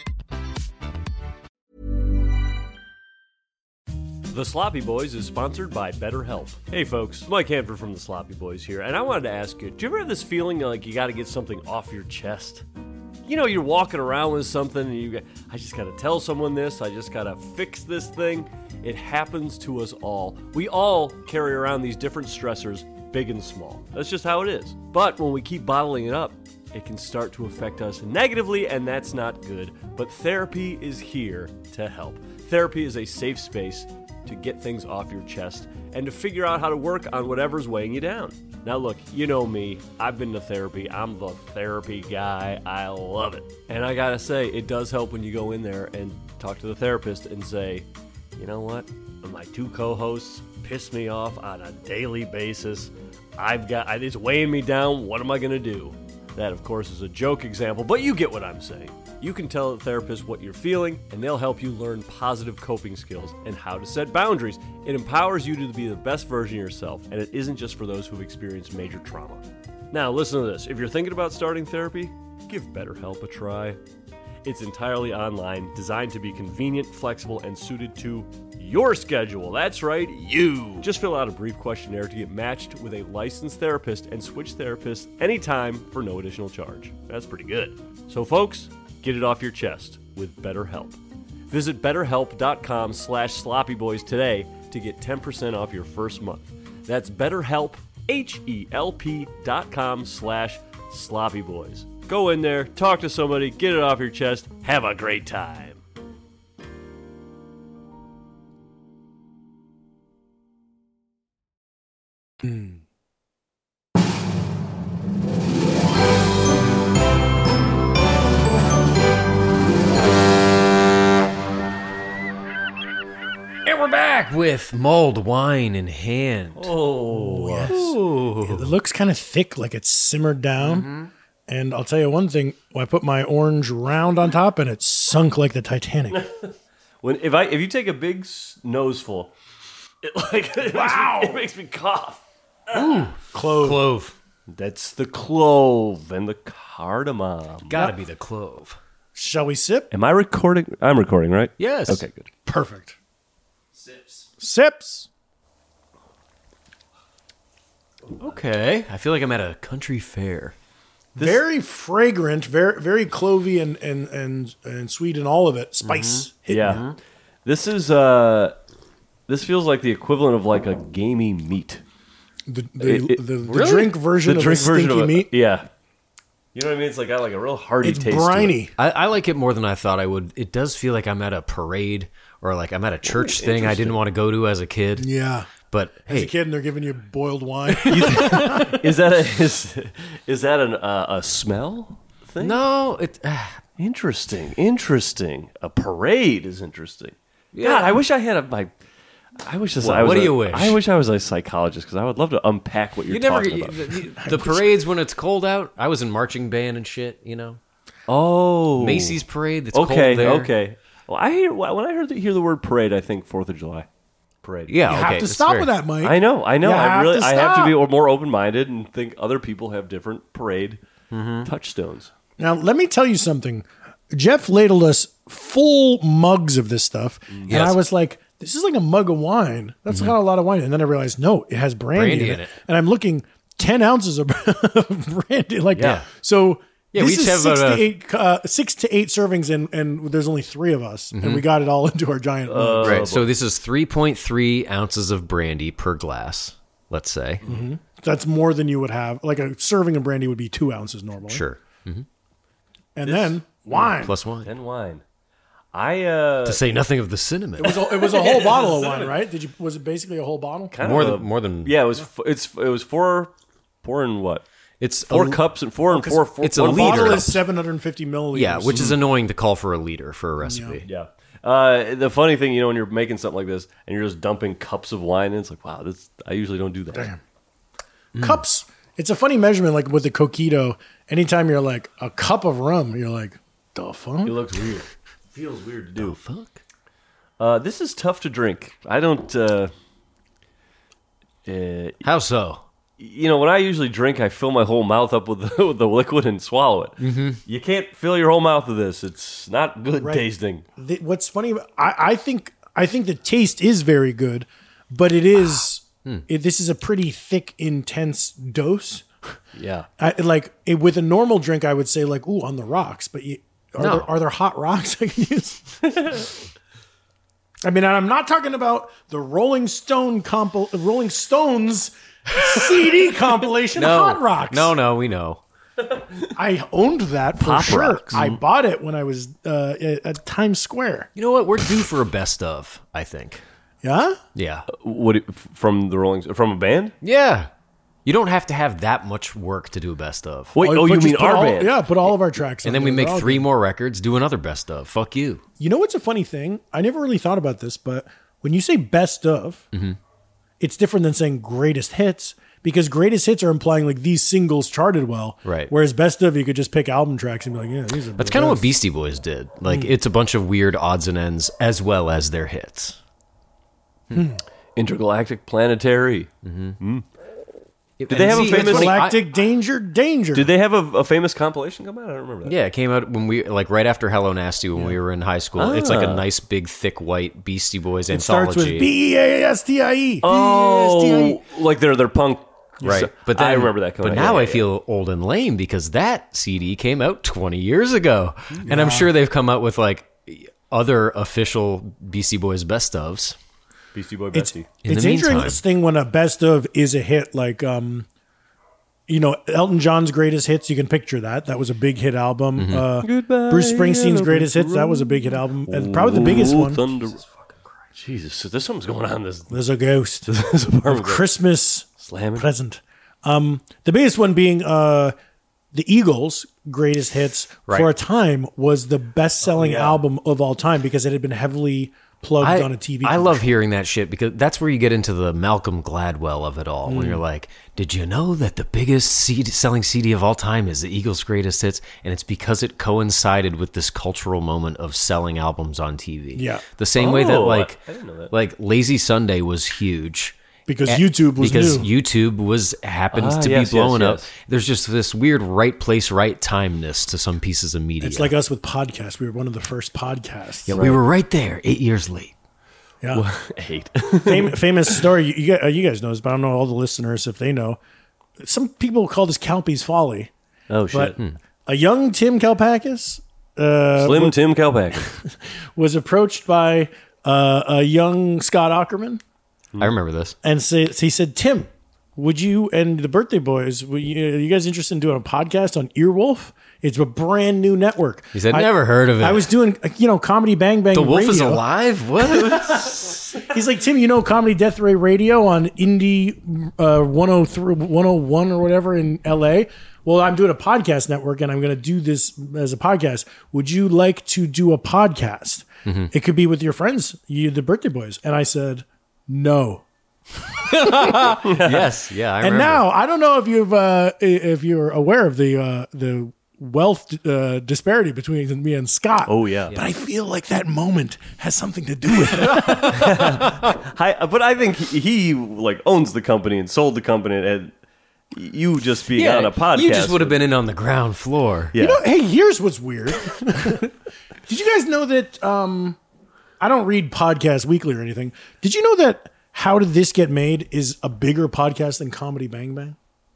The Sloppy Boys is sponsored by BetterHelp. Hey folks, Mike Hanford from The Sloppy Boys here, and I wanted to ask you, do you ever have this feeling like you got to get something off your chest? You know, you're walking around with something and I just got to tell someone this, I just got to fix this thing. It happens to us all. We all carry around these different stressors, big and small. That's just how it is. But when we keep bottling it up, it can start to affect us negatively, and that's not good. But therapy is here to help. Therapy is a safe space to get things off your chest and to figure out how to work on whatever's weighing you down. Now look, you know me, I've been to therapy, I'm the therapy guy, I love it. And I gotta say, it does help when you go in there and talk to the therapist and say, you know what, my two co-hosts piss me off on a daily basis, it's weighing me down, what am I gonna do? That of course is a joke example, but you get what I'm saying. You can tell the therapist what you're feeling, and they'll help you learn positive coping skills and how to set boundaries. It empowers you to be the best version of yourself, and it isn't just for those who've experienced major trauma. Now, listen to this. If you're thinking about starting therapy, give BetterHelp a try. It's entirely online, designed to be convenient, flexible, and suited to your schedule. That's right, you. Just fill out a brief questionnaire to get matched with a licensed therapist and switch therapists anytime for no additional charge. That's pretty good. So, folks, get it off your chest with BetterHelp. Visit BetterHelp.com/SloppyBoys today to get 10% off your first month. That's BetterHelp, HELP.com/SloppyBoys. Go in there, talk to somebody, get it off your chest, have a great time. And we're back with mulled wine in hand. Oh, Yes. It looks kind of thick, like it's simmered down. And I'll tell you one thing: I put my orange round on top, and it's sunk like the Titanic. If you take a big noseful, it makes me cough. Clove. That's the clove and the cardamom. Gotta be the clove. Shall we sip? Am I recording? I'm recording, right? Yes. Okay, good. Perfect. Sips. Okay. I feel like I'm at a country fair. Very fragrant, very very clovey and sweet and all of it. Spice. Yeah. This is this feels like the equivalent of like a gamey meat. The Really? drink version The of drink a version stinky of it. meat. Yeah. You know what I mean? It's got like a real hearty It's taste briny. to it. I like it more than I thought I would. It does feel like I'm at a parade or like I'm at a church thing I didn't want to go to as a kid. Yeah. But As a hey, kid, and they're giving you boiled wine. Is that a smell thing? no, Interesting. A parade is interesting. Yeah. God, I wish I had my. I wish this. What- I was what do a- you wish? I wish I was a psychologist because I would love to unpack what you're you never talking about. the parades when it's cold out. I was in marching band and shit. Oh, Macy's parade. That's Okay, cold there. okay. Well, when I hear the word parade, I think 4th of July parade. Yeah, You okay. have to that's stop fair. with that, Mike. I know. You I have to have to be stop. more open-minded and think other people have different parade touchstones. Now, let me tell you something. Jeff ladled us full mugs of this stuff, and Yes. I was like, "This is like a mug of wine. That's not a lot of wine." And then I realized, no, it has brandy, in it. And I'm looking 10 ounces of brandy. Like, Yeah. so Yeah, this we each is have 6 to 8 servings, and there's only 3 of us, and we got it all into our giant mug. Right. So this is 3.3 ounces of brandy per glass. Let's say. That's more than you would have. Like a serving of brandy would be 2 ounces normally. Sure. And then wine. Plus wine. And wine. I To say nothing of the cinnamon. It was a whole bottle of wine, right? Was it basically a whole bottle? kind more of than more than yeah. It was four and what? it's 4 a, cups and 4 and 4. it's a A one bottle liter. is 750 milliliters. Yeah, which is annoying to call for a liter for a recipe. Yeah. The funny thing, when you're making something like this and you're just dumping cups of wine in, it's like, wow, I usually don't do that. Damn. Cups. It's a funny measurement, like with the coquito. Anytime you're like a cup of rum, you're like, the fuck? It looks weird. Feels weird to do. Fuck. This is tough to drink. I don't. How so? When I usually drink, I fill my whole mouth up with the liquid and swallow it. Mm-hmm. You can't fill your whole mouth with this. It's not good Right. tasting. What's funny, I think the taste is very good, but it is. This is a pretty thick, intense dose. Yeah. With a normal drink, I would say like, ooh, on the rocks. But are there hot rocks I can use? I mean, and I'm not talking about the Rolling Stones CD compilation Hot Rocks. No, we know. I owned that for Pop sure. Rocks. I bought it when I was at Times Square. You know what? We're due for a best of, I think. Yeah? Yeah. From a band? Yeah. You don't have to have that much work to do a best of. Wait, you Just mean put our all- band? Yeah, put all of our tracks And on then we there. make They're all 3 good. more records, do another best of. Fuck you. You know what's a funny thing? I never really thought about this, but when you say best of, Mm-hmm. it's different than saying greatest hits because greatest hits are implying like these singles charted well. Right. Whereas best of, you could just pick album tracks and be like, yeah, these are That's the kind of what best. Beastie Boys did. Like, it's a bunch of weird odds and ends as well as their hits. Intergalactic Planetary. Did they have a famous- Galactic Danger. Did they have a famous compilation come out? I don't remember that. Yeah, it came out when right after Hello Nasty when we were in high school. It's like a nice big thick white Beastie Boys It starts with anthology. BEASTIE. Oh, like they're punk. Right, but then, I remember that coming But out. now Yeah, I yeah. feel old and lame because that CD came out 20 years ago, and I'm sure they've come out with like other official Beastie Boys best ofs. Beastie Boy It's Bestie. In it's the meantime. interesting when a best of is a hit, like Elton John's greatest hits. You can picture that. That was a big hit album. Goodbye, Bruce Springsteen's yellow greatest brick hits. That was a big hit album, and probably the biggest Ooh, one. Thunder. Jesus, so there's something's going on. This There's a ghost. apartment. Christmas Slamming. present. The biggest one being the Eagles' greatest hits for a time was the best-selling album of all time because it had been heavily plugged on a TV. I love hearing that shit because that's where you get into the Malcolm Gladwell of it all. When you're like, did you know that the biggest selling CD of all time is the Eagles' greatest hits? And it's because it coincided with this cultural moment of selling albums on TV. Yeah. The same way that I didn't know that. like Lazy Sunday was huge. because YouTube was because new. YouTube happens to yes, be blowing yes, up. yes. There's just this weird right place, right timeness to some pieces of media. It's like us with podcasts. We were one of the first podcasts. yeah, we were right there 8 years late. Yeah. 8. Famous story. You guys know this, but I don't know all the listeners if they know. Some people call this Calpe's Folly. Oh, shit. But a young Tim Kalpakis Slim Tim Kalpakis. was approached by a young Scott Aukerman I remember this. and he said, Tim, would you and the Birthday Boys, are you guys interested in doing a podcast on Earwolf? It's a brand new network. He said, never heard of it. I was doing, Comedy Bang Bang The Wolf Radio. is alive? What? He's like, Tim, Comedy Death Ray Radio on Indie 103, 101 or whatever in LA? Well, I'm doing a podcast network and I'm going to do this as a podcast. Would you like to do a podcast? Mm-hmm. It could be with your friends, the Birthday Boys. And I said, no. Yes. Yeah, I remember. And now, I don't know if you're aware of the wealth disparity between me and Scott. Oh, yeah. But I feel like that moment has something to do with it. But I think he like owns the company and sold the company, and you just being on a podcast. You just would have been in on the ground floor. Yeah. Hey, here's what's weird. Did you guys know that I don't read Podcast Weekly or anything. Did you know that How Did This Get Made is a bigger podcast than Comedy Bang Bang?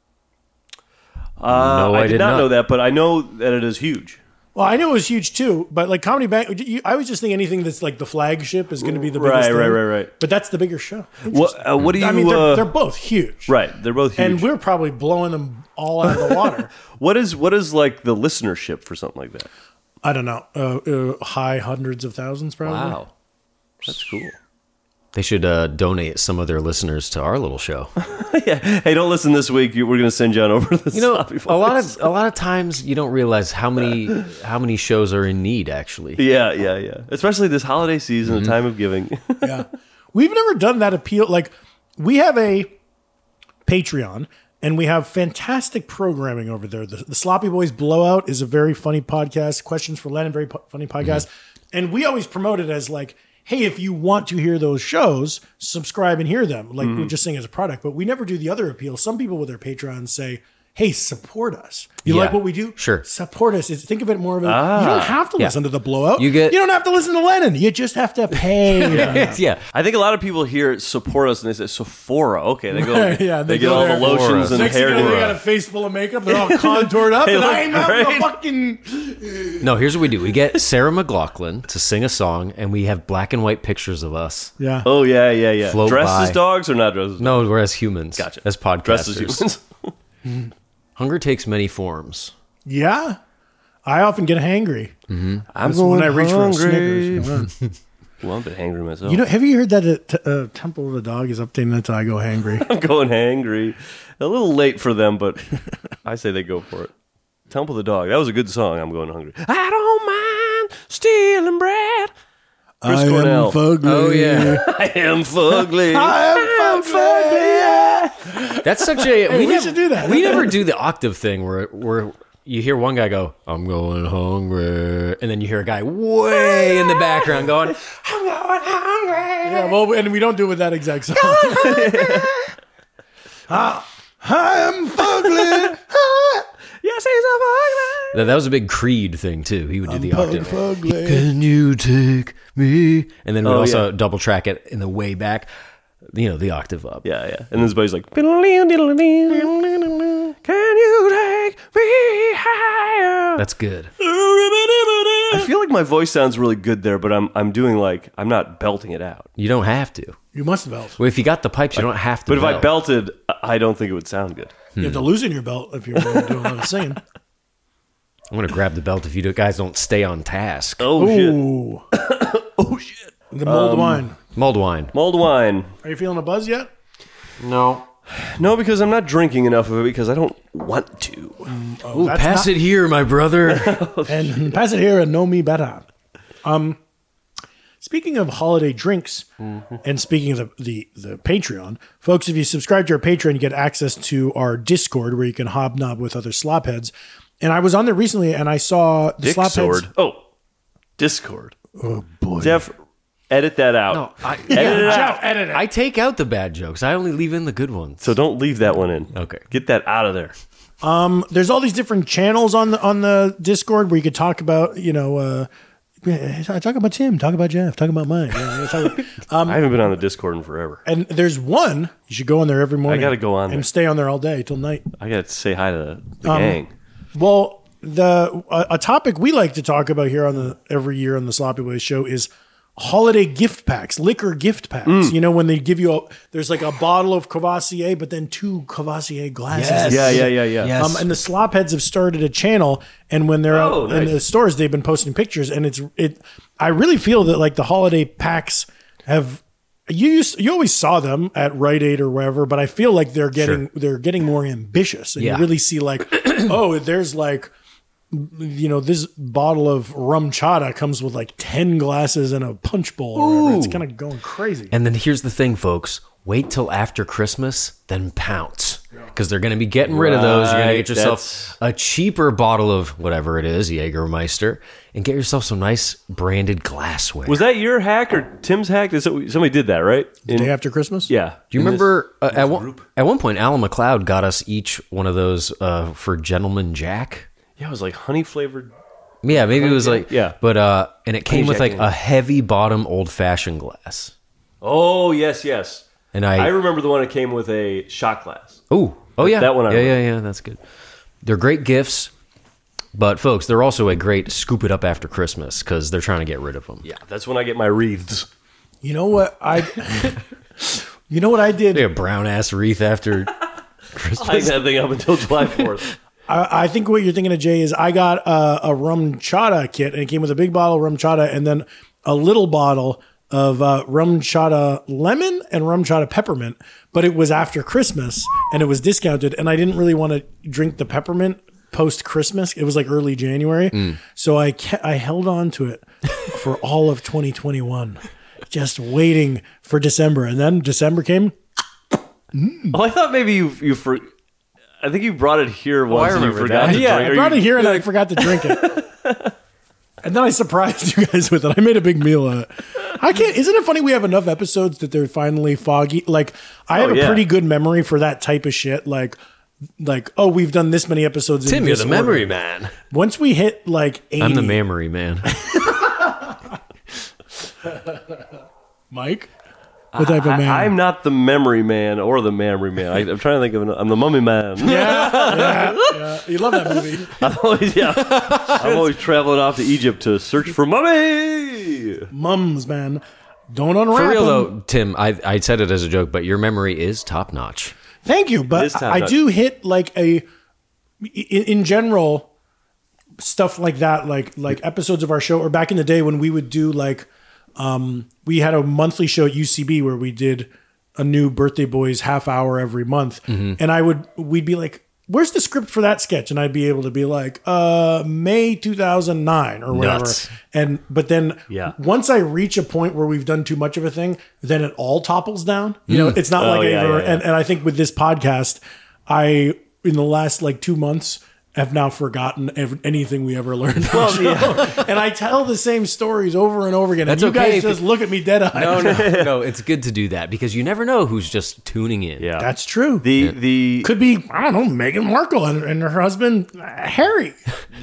No, I did not know that, but I know that it is huge. Well, I know it was huge too, but like Comedy Bang, I was just thinking anything that's like the flagship is going to be the biggest thing. Right. But that's the bigger show. What do you? I mean, they're both huge. Right, they're both huge. And we're probably blowing them all out of the water. What is like the listenership for something like that? I don't know. High hundreds of thousands, probably. Wow. That's cool. They should donate some of their listeners to our little show. Yeah. Hey, don't listen this week. We're going to send you on over to the Sloppy Boys. a lot of times you don't realize how many shows are in need actually. Yeah. Especially this holiday season, the time of giving. Yeah. We've never done that appeal. Like, we have a Patreon, and we have fantastic programming over there. The Sloppy Boys Blowout is a very funny podcast. Questions for Lennon, very funny podcast. And we always promote it as like, hey, if you want to hear those shows, subscribe and hear them. Like, we're just saying as a product. But we never do the other appeal. Some people with their Patreons say, hey, support us. You like what we do? Sure. Support us. Think of it more of a, you don't have to listen to the Blowout. You don't have to listen to Lennon. You just have to pay. Yeah. I think a lot of people hear support us and they say Sephora. Okay, they go. They get go all there. the lotions and Next hair. thing you know, they got a face full of makeup. They're all contoured up. They and look I'm out the great. fucking... No, here's what we do. We get Sarah McLachlan to sing a song, and we have black and white pictures of us. Yeah. Oh yeah. Float Dressed by. as dogs or not dressed as dogs? No, we're as humans. Gotcha. As podcasters. Dressed as humans. Hunger takes many forms. Yeah. I often get hangry. I'm That's going when I reach for a hungry. Snickers. Well, I'm a bit hangry myself. Have you heard that Temple of the Dog is updating it to I Go Hangry? I'm going hangry. A little late for them, but I say they go for it. Temple the Dog. That was a good song. I'm going hungry. I don't mind stealing bread. Chris Cornell. Fugly. Oh, yeah. I am fugly. I am fugly. Yeah. That's such a... we should do that. We never do the octave thing where you hear one guy go, I'm going hungry. And then you hear a guy way in the background going, I'm going hungry. Yeah, well, and we don't do it with that exact song. I am fugly. Yes, he's a fugly. That was a big Creed thing, too. He would do the octave. Fugly. Can you take me? And then we'd Oh, also yeah. double track it in the way back. The octave up. Yeah. And this buddy's like, can you take me higher? That's good. I feel like my voice sounds really good there, but I'm doing like, I'm not belting it out. You don't have to. You must belt. Well, if you got the pipes, you don't have to. But if I belt. belted, I don't think it would sound good. You have to loosen your belt if you're really doing a lot of singing. I'm going to grab the belt if you guys don't stay on task. Oh, shit. Ooh. Oh, shit. The mulled wine. Mulled wine. Mulled wine. Are you feeling a buzz yet? No. No, because I'm not drinking enough of it because I don't want to. Ooh, pass it here, my brother. And pass it here and know me better. Speaking of holiday drinks, and speaking of the Patreon, folks, if you subscribe to our Patreon, you get access to our Discord where you can hobnob with other slopheads. And I was on there recently and I saw the Dick slopheads. sword. Oh, Discord. Oh boy, Jeff, edit that out. No, Edit it out. Jeff, edit it. I take out the bad jokes. I only leave in the good ones. So don't leave that one in. Okay. Get that out of there. There's all these different channels on the Discord where you could talk about, talk about Tim, talk about Jeff, talk about Mike. I haven't been on the Discord in forever. And there's one you should go on there every morning. I gotta go on and there. stay on there all day till night. I got to say hi to the gang. Well, a topic we like to talk about here on every year on the Sloppy Boys show is holiday gift packs, liquor gift packs. You know, when they give you there's like a bottle of Courvoisier, but then 2 Courvoisier glasses. Yeah. Yes. And the Slopheads have started a channel, and when they're out in the stores, they've been posting pictures, and I really feel that like the holiday packs have. You always saw them at Rite Aid or wherever, but I feel like they're getting more ambitious, and you really see like, oh, there's like, you know, this bottle of rum chata comes with like 10 glasses and a punch bowl or whatever. It's kind of going crazy. And then here's the thing, folks. Wait till after Christmas, then pounce. Because they're going to be getting rid of those. You're going to get yourself a cheaper bottle of whatever it is, Jägermeister, and get yourself some nice branded glassware. Was that your hack or Tim's hack? Somebody did that, right? The day after Christmas? Yeah. Do you remember at one point, Alan McLeod got us each one of those for Gentleman Jack? Yeah, it was like honey flavored. Yeah, maybe it was like, but and it came with like Jack a heavy bottom old fashioned glass. Oh, yes. And I remember the one that came with a shot glass. Oh yeah, that one. Yeah, that's good. They're great gifts, but folks, they're also a great scoop it up after Christmas because they're trying to get rid of them. Yeah, that's when I get my wreaths. You know what I did? A brown ass wreath after Christmas. I had that thing up until July 4th. I think what you're thinking of, Jay, is I got a rum chata kit, and it came with a big bottle of rum chata and then a little bottle of rum chata lemon and rum chata peppermint, but it was after Christmas and it was discounted, and I didn't really want to drink the peppermint post Christmas. It was like early January, so I held on to it for all of 2021, just waiting for December, and then December came. Oh, I thought maybe you I think you brought it here once and you forgot to drink. Yeah, I brought it here and I forgot to drink it. And then I surprised you guys with it. I made a big meal of it. Isn't it funny we have enough episodes that they're finally foggy? Like, I have a pretty good memory for that type of shit. Like, oh, we've done this many episodes. Tim, you're the memory man. Once we hit like 80. I'm the memory man. Mike? What type of man? I'm not the memory man or the memory man. I'm trying to think of I'm the mummy man. Yeah. You love that movie. I'm always traveling off to Egypt to search for mummy. Mums, man. Don't unwrap For real them. though, Tim, I said it as a joke, but your memory is top notch. Thank you, but I do hit like in general stuff like that, like episodes of our show, or back in the day when we would do like we had a monthly show at UCB where we did a new Birthday Boys half hour every month, and we'd be like, "Where's the script for that sketch?" And I'd be able to be like, May 2009 or whatever. Nuts. But then once I reach a point where we've done too much of a thing, then it all topples down. You know, it's not And I think with this podcast, in the last like 2 months, have now forgotten anything we ever learned. And I tell the same stories over and over again. That's and you okay guys just look at me dead-eyed. No, it's good to do that because you never know who's just tuning in. Yeah, That's true. The Could be, I don't know, Meghan Markle and her husband, Harry.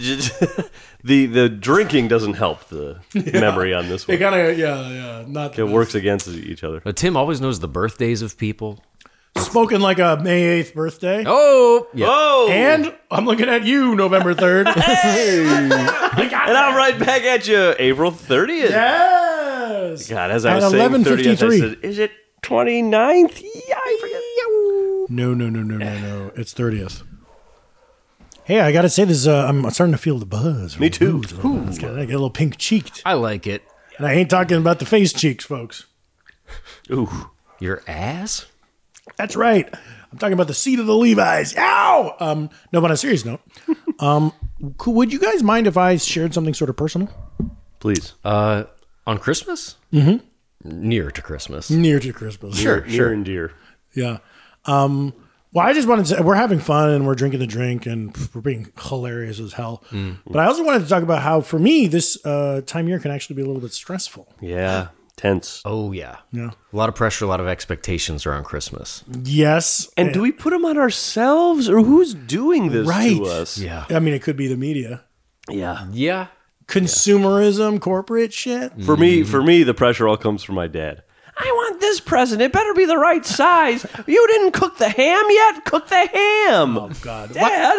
the drinking doesn't help the memory on this one. It kind of, not the It best. works against each other. But Tim always knows the birthdays of people. Spoken like a May 8th birthday. Oh, yeah. Oh, And I'm looking at you, November 3rd. and I'm right back at you, April 30th. Yes. God, as I At was saying 11:53. 30th, I said, is it 29th? Yeah, I forget. No. It's 30th. Hey, I got to say this. I'm starting to feel the buzz. Me too. I get a little pink cheeked. I like it. And I ain't talking about the face cheeks, folks. Ooh. Your ass? That's right. I'm talking about the seat of the Levi's. Ow! No, but on a serious note, would you guys mind if I shared something sort of personal? Please. On Christmas? Mm-hmm. Near to Christmas. Near to Christmas. Near and dear. Yeah. Well, I just wanted to say, we're having fun and we're drinking the drink and we're being hilarious as hell. But I also wanted to talk about how, for me, this time of year can actually be a little bit stressful. Yeah. Tense. Oh, yeah. Yeah. A lot of pressure, a lot of expectations around Christmas. Yes. And do we put them on ourselves, or who's doing this Right. to us? Yeah. I mean, it could be the media. Yeah. Yeah. Consumerism, corporate shit. For me, the pressure all comes from my dad. I want this present. It better be the right size. You didn't cook the ham yet? Cook the ham. Oh, God. Dad.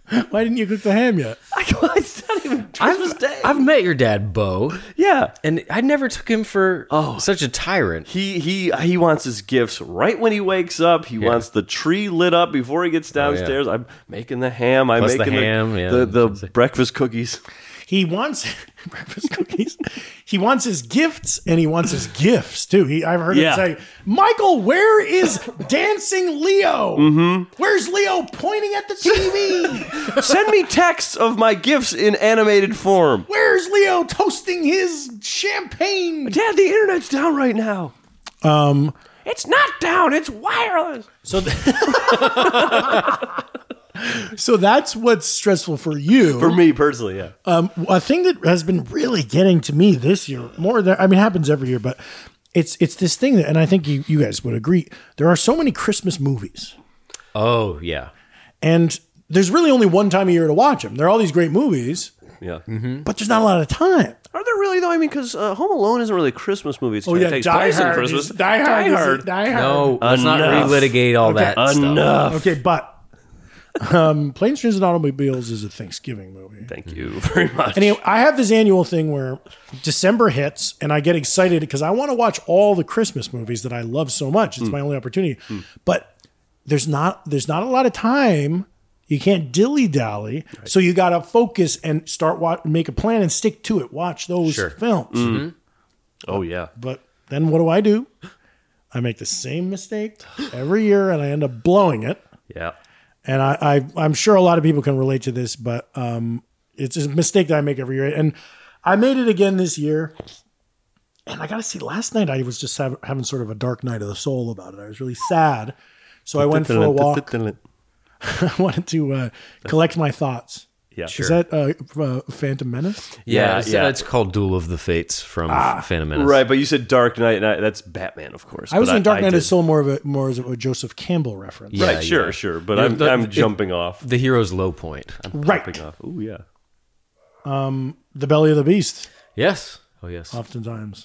Why didn't you cook the ham yet? It's not even Christmas Day. I've met your dad, Bo. Yeah. And I never took him for such a tyrant. He wants his gifts right when he wakes up. He wants the tree lit up before he gets downstairs. I'm making the ham. I'm Plus the making ham, the breakfast cookies. He wants breakfast cookies. He wants his gifts and he wants his gifts too. I've heard him say, "Michael, where is dancing Leo? Where's Leo pointing at the TV? Send me texts of my gifts in animated form. Where's Leo toasting his champagne?" Dad, the internet's down right now. It's not down. It's wireless. So that's what's stressful for you. For me personally, yeah. A thing that has been really getting to me this year, more than, it happens every year, but it's this thing that, and I think you guys would agree, there are so many Christmas movies. Oh, yeah. And there's really only one time a year to watch them. There are all these great movies, Yeah. but there's not a lot of time. Are there really though? I mean, because Home Alone isn't really a Christmas movie. It takes Die place in Hard. Christmas. Die Hard. No, let's not Enough. relitigate all that stuff. Enough. Okay, but Planes, Trains, and Automobiles is a Thanksgiving movie. Thank you very much. Anyway, I have this annual thing where December hits and I get excited because I want to watch all the Christmas movies that I love so much. It's my only opportunity. But there's not a lot of time. You can't dilly-dally. Right. So you got to focus and make a plan and stick to it. Watch those films. Oh, yeah. But then what do? I make the same mistake every year and I end up blowing it. Yeah. And I'm sure a lot of people can relate to this, but it's a mistake that I make every year. And I made it again this year. And I got to see, last night I was just having sort of a dark night of the soul about it. I was really sad. So I went for a walk. I wanted to collect my thoughts. Yeah, sure. Is that Phantom Menace? Yeah, it's called Duel of the Fates from Phantom Menace. Right, but you said Dark Knight, and that's Batman, of course. I was in Dark Knight as so more as a Joseph Campbell reference. Yeah, right, sure. But I'm jumping off. The hero's low point. I'm popping off. Ooh, yeah. The Belly of the Beast. Yes. Oh, yes. Oftentimes.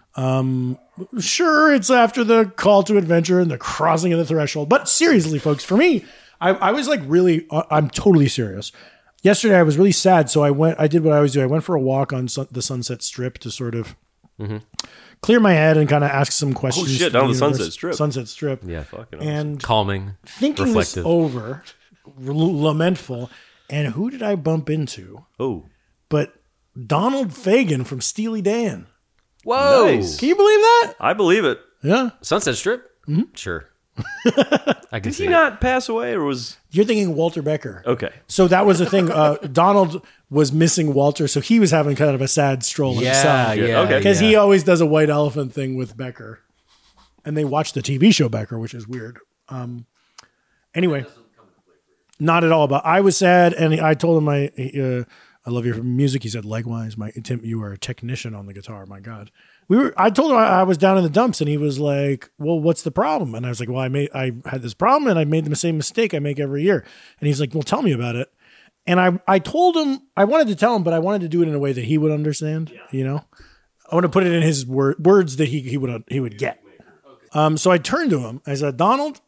Sure, it's after the call to adventure and the crossing of the threshold. But seriously, folks, for me, I was like really, I'm totally serious. Yesterday, I was really sad, so I did what I always do. I went for a walk on the Sunset Strip to sort of clear my head and kind of ask some questions. Oh, shit, down the Sunset Strip. Sunset Strip. Yeah, fucking awesome. And calming, thinking reflective. this over, lamentful, and who did I bump into? Oh. But Donald Fagen from Steely Dan. Whoa. Nice. Can you believe that? I believe it. Yeah. Sunset Strip? Sure. I can Did see he it. not pass away, or was... You're thinking Walter Becker. Okay. So that was the thing. Donald was missing Walter, so he was having kind of a sad stroll himself. Yeah, okay. Because he always does a white elephant thing with Becker. And they watch the TV show Becker, which is weird. Anyway, not at all. But I was sad, and I told him I love your music. He said, likewise, Tim, you are a technician on the guitar. My God. I told him I was down in the dumps, and he was like, well, what's the problem? And I was like, well, I had this problem, and I made the same mistake I make every year. And he's like, well, tell me about it. And I told him, I wanted to tell him, but I wanted to do it in a way that he would understand, you know? I want to put it in his words that he would get. So I turned to him. I said, Donald,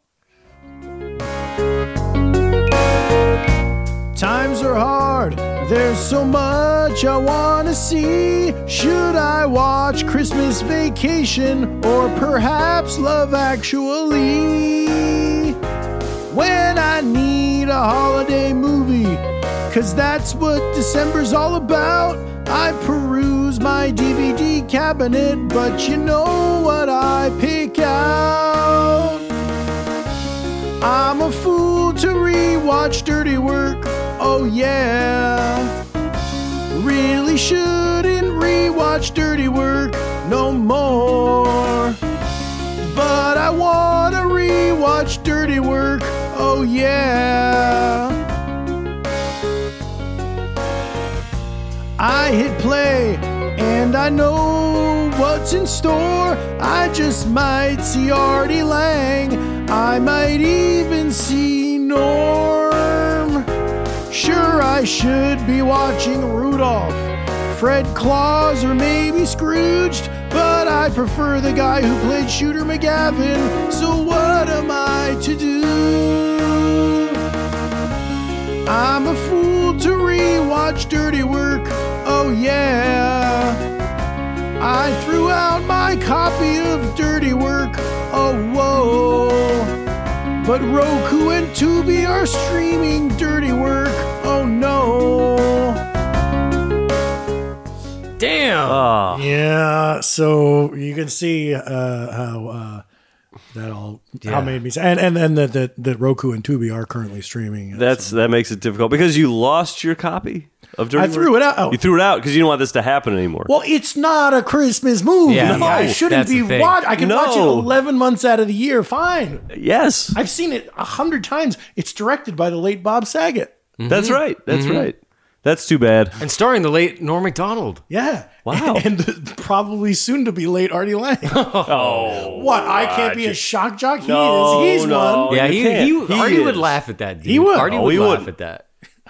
times are hard. There's so much I want to see. Should I watch Christmas Vacation or perhaps Love Actually? When I need a holiday movie, 'cause that's what December's all about. I peruse my DVD cabinet, but you know what I pick out? I'm a fool to rewatch Dirty Work, oh yeah. Really shouldn't rewatch Dirty Work no more. But I wanna rewatch Dirty Work, oh yeah. I hit play and I know what's in store. I just might see Artie Lang. I might even see Norm. Sure, I should be watching Rudolph, Fred Claus, or maybe Scrooged, but I prefer the guy who played Shooter McGavin. So what am I to do? I'm a fool to rewatch Dirty Work. Oh yeah. I threw out my copy of Dirty Work. Oh whoa. But Roku and Tubi are streaming Dirty Work. Oh no. Damn. Yeah, so you can see how made me sad. And that Roku and Tubi are currently streaming it. That makes it difficult because you lost your copy of Dirty Work. I threw it out. You threw it out because you didn't want this to happen anymore. Well, it's not a Christmas movie. Yeah, No, I shouldn't that's the be thing. watching. I can watch it No. 11 months out of the year. Fine. Yes, I've seen it 100 times. It's directed by the late Bob Saget. that's right. That's right. That's too bad. And starring the late Norm Macdonald. Yeah. Wow. And probably soon to be late Artie Lang. Oh, What? I can't be a shock jock? No, He is. He's no. one. Yeah, you can't. Artie He would is. laugh at that, dude. He would. Artie Oh, would he laugh would. at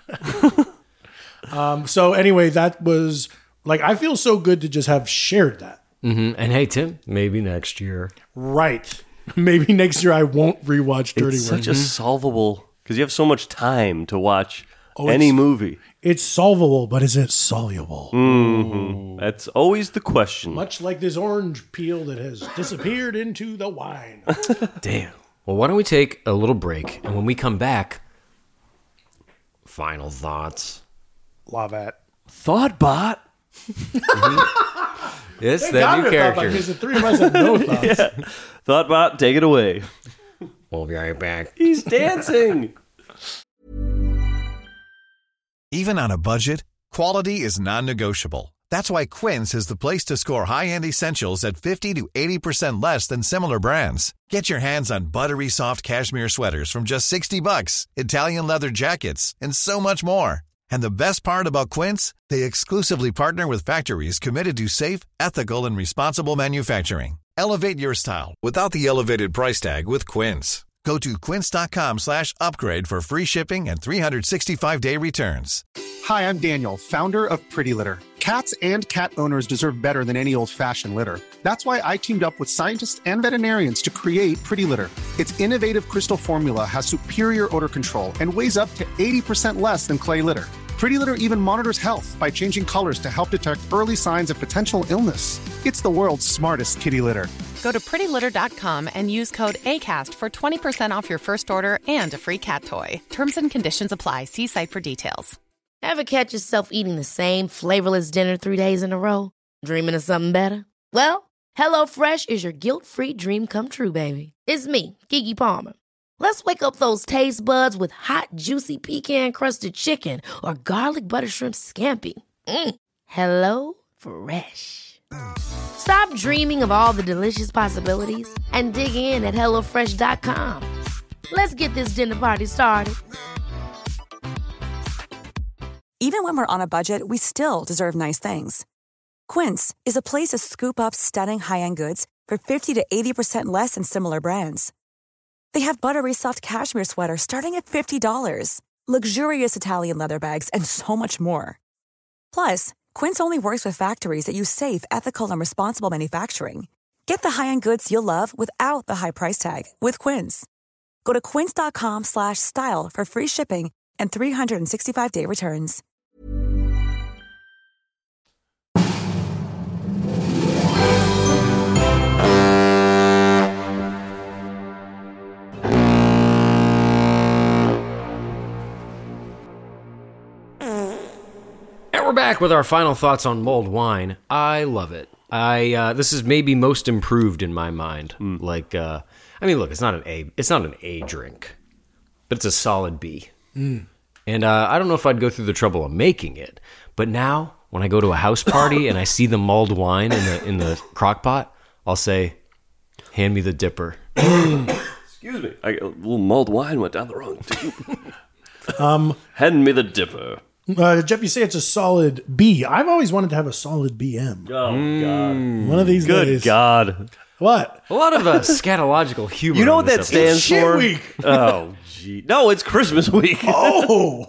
that. So anyway, that was like, I feel so good to just have shared that. And hey, Tim, maybe next year. Right. Maybe next year I won't rewatch Dirty It's Work. such a solvable because you have so much time to watch any it's- movie. It's solvable, but is it soluble? That's always the question. Much like this orange peel that has disappeared into the wine. Damn. Well, why don't we take a little break, and when we come back, final thoughts. Love it. Thoughtbot. Yes, Thank that God new we have thought, character. because the three of us have no thoughts. Thoughtbot, take it away. We'll be right back. He's dancing. Even on a budget, quality is non-negotiable. That's why Quince is the place to score high-end essentials at 50 to 80% less than similar brands. Get your hands on buttery soft cashmere sweaters from just $60, Italian leather jackets, and so much more. And the best part about Quince, they exclusively partner with factories committed to safe, ethical, and responsible manufacturing. Elevate your style without the elevated price tag with Quince. Go to quince.com/upgrade for free shipping and 365-day returns. Hi, I'm Daniel, founder of Pretty Litter. Cats and cat owners deserve better than any old-fashioned litter. That's why I teamed up with scientists and veterinarians to create Pretty Litter. Its innovative crystal formula has superior odor control and weighs up to 80% less than clay litter. Pretty Litter even monitors health by changing colors to help detect early signs of potential illness. It's the world's smartest kitty litter. Go to prettylitter.com and use code ACAST for 20% off your first order and a free cat toy. Terms and conditions apply. See site for details. Ever catch yourself eating the same flavorless dinner 3 days in a row? Dreaming of something better? Well, HelloFresh is your guilt-free dream come true, baby. It's me, Keke Palmer. Let's wake up those taste buds with hot, juicy pecan-crusted chicken or garlic butter shrimp scampi. Hello Fresh. Stop dreaming of all the delicious possibilities and dig in at HelloFresh.com. Let's get this dinner party started. Even when we're on a budget, we still deserve nice things. Quince is a place to scoop up stunning high-end goods for 50 to 80% less than similar brands. They have buttery soft cashmere sweaters starting at $50, luxurious Italian leather bags, and so much more. Plus, Quince only works with factories that use safe, ethical, and responsible manufacturing. Get the high-end goods you'll love without the high price tag with Quince. Go to quince.com/style for free shipping and 365-day returns. And we're back with our final thoughts on mulled wine. I love it. This is maybe most improved in my mind. Like, I mean, look, it's not an A drink, but it's a solid B. And I don't know if I'd go through the trouble of making it, but now when I go to a house party and I see the mulled wine in the crock pot, I'll say, "Hand me the dipper." Excuse me. A little mulled wine went down the wrong tube. Hand me the dipper. Jeff, you say it's a solid B. I've always wanted to have a solid BM. Oh, God. One of these Good days. God. What? A lot of scatological humor. You know on what this that episode. stands Shit for? week. Oh, gee. No, it's Christmas week. Oh.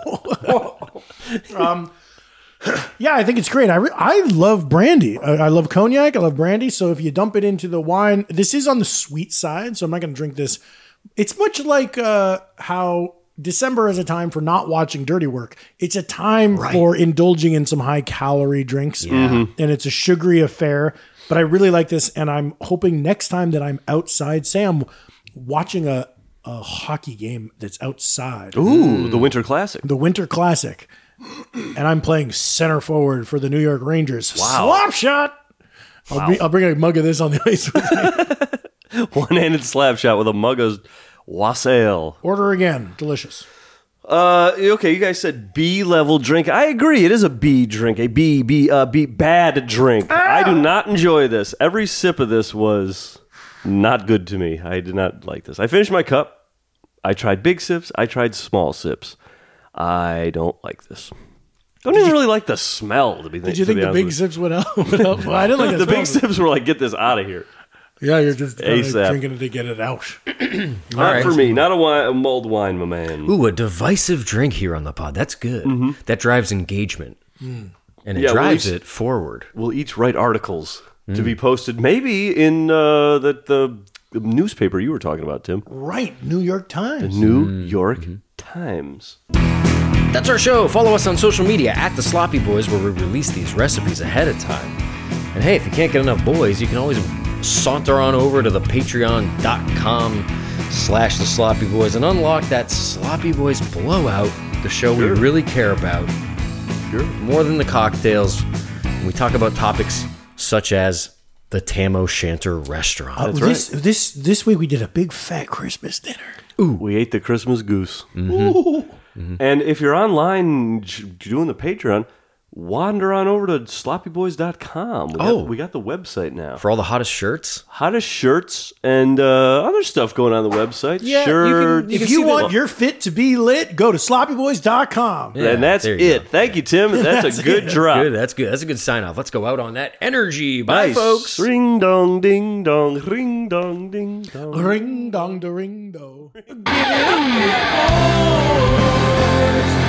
Yeah, I think it's great. I love brandy. I love cognac. I love brandy. So if you dump it into the wine, this is on the sweet side, so I'm not going to drink this. It's much like how December is a time for not watching dirty work. It's a time for indulging in some high calorie drinks. And it's a sugary affair. But I really like this. And I'm hoping next time that I'm outside, say I'm watching a hockey game that's outside. Ooh, the Winter Classic. The Winter Classic. And I'm playing center forward for the New York Rangers. Wow. Slap shot. I'll bring a mug of this on the ice with me. One-handed slap shot with a mug of wassail. Order again. Delicious. Okay, you guys said B-level drink. I agree. It is a B drink, a B bad drink. I do not enjoy this. Every sip of this was not good to me. I did not like this. I finished my cup. I tried big sips. I tried small sips. I don't like this. Don't even really like the smell. Did you think the big sips went out? Well, I didn't like the big sips were like, get this out of here. Yeah, you're just drinking it to get it out. Not for me. Not a mulled wine, my man. Ooh, a divisive drink here on the pod. That's good. That drives engagement. And it drives it forward. We'll each write articles to be posted maybe in the newspaper you were talking about, Tim. Right, New York Times. The New York Times. That's our show. Follow us on social media at The Sloppy Boys, where we release these recipes ahead of time. And hey, if you can't get enough boys, you can always saunter on over to the patreon.com/The Sloppy Boys and unlock that Sloppy Boys Blowout, the show we really care about. More than the cocktails. We talk about topics such as the Tam O'Shanter restaurant. That's right. This week we did a big fat Christmas dinner. Ooh. We ate the Christmas goose. And if you're online doing the Patreon, wander on over to sloppyboys.com. We got the website now. For all the hottest shirts? Hottest shirts and other stuff going on the website. Yeah, shirts. If you want your fit to be lit, go to sloppyboys.com. Yeah, and that's it. Thank you, Tim. That's a good drop. Good, that's good. That's a good sign off. Let's go out on that energy. Bye, folks. Ring dong ding dong. Ring dong ding dong. Ring dong da ring do.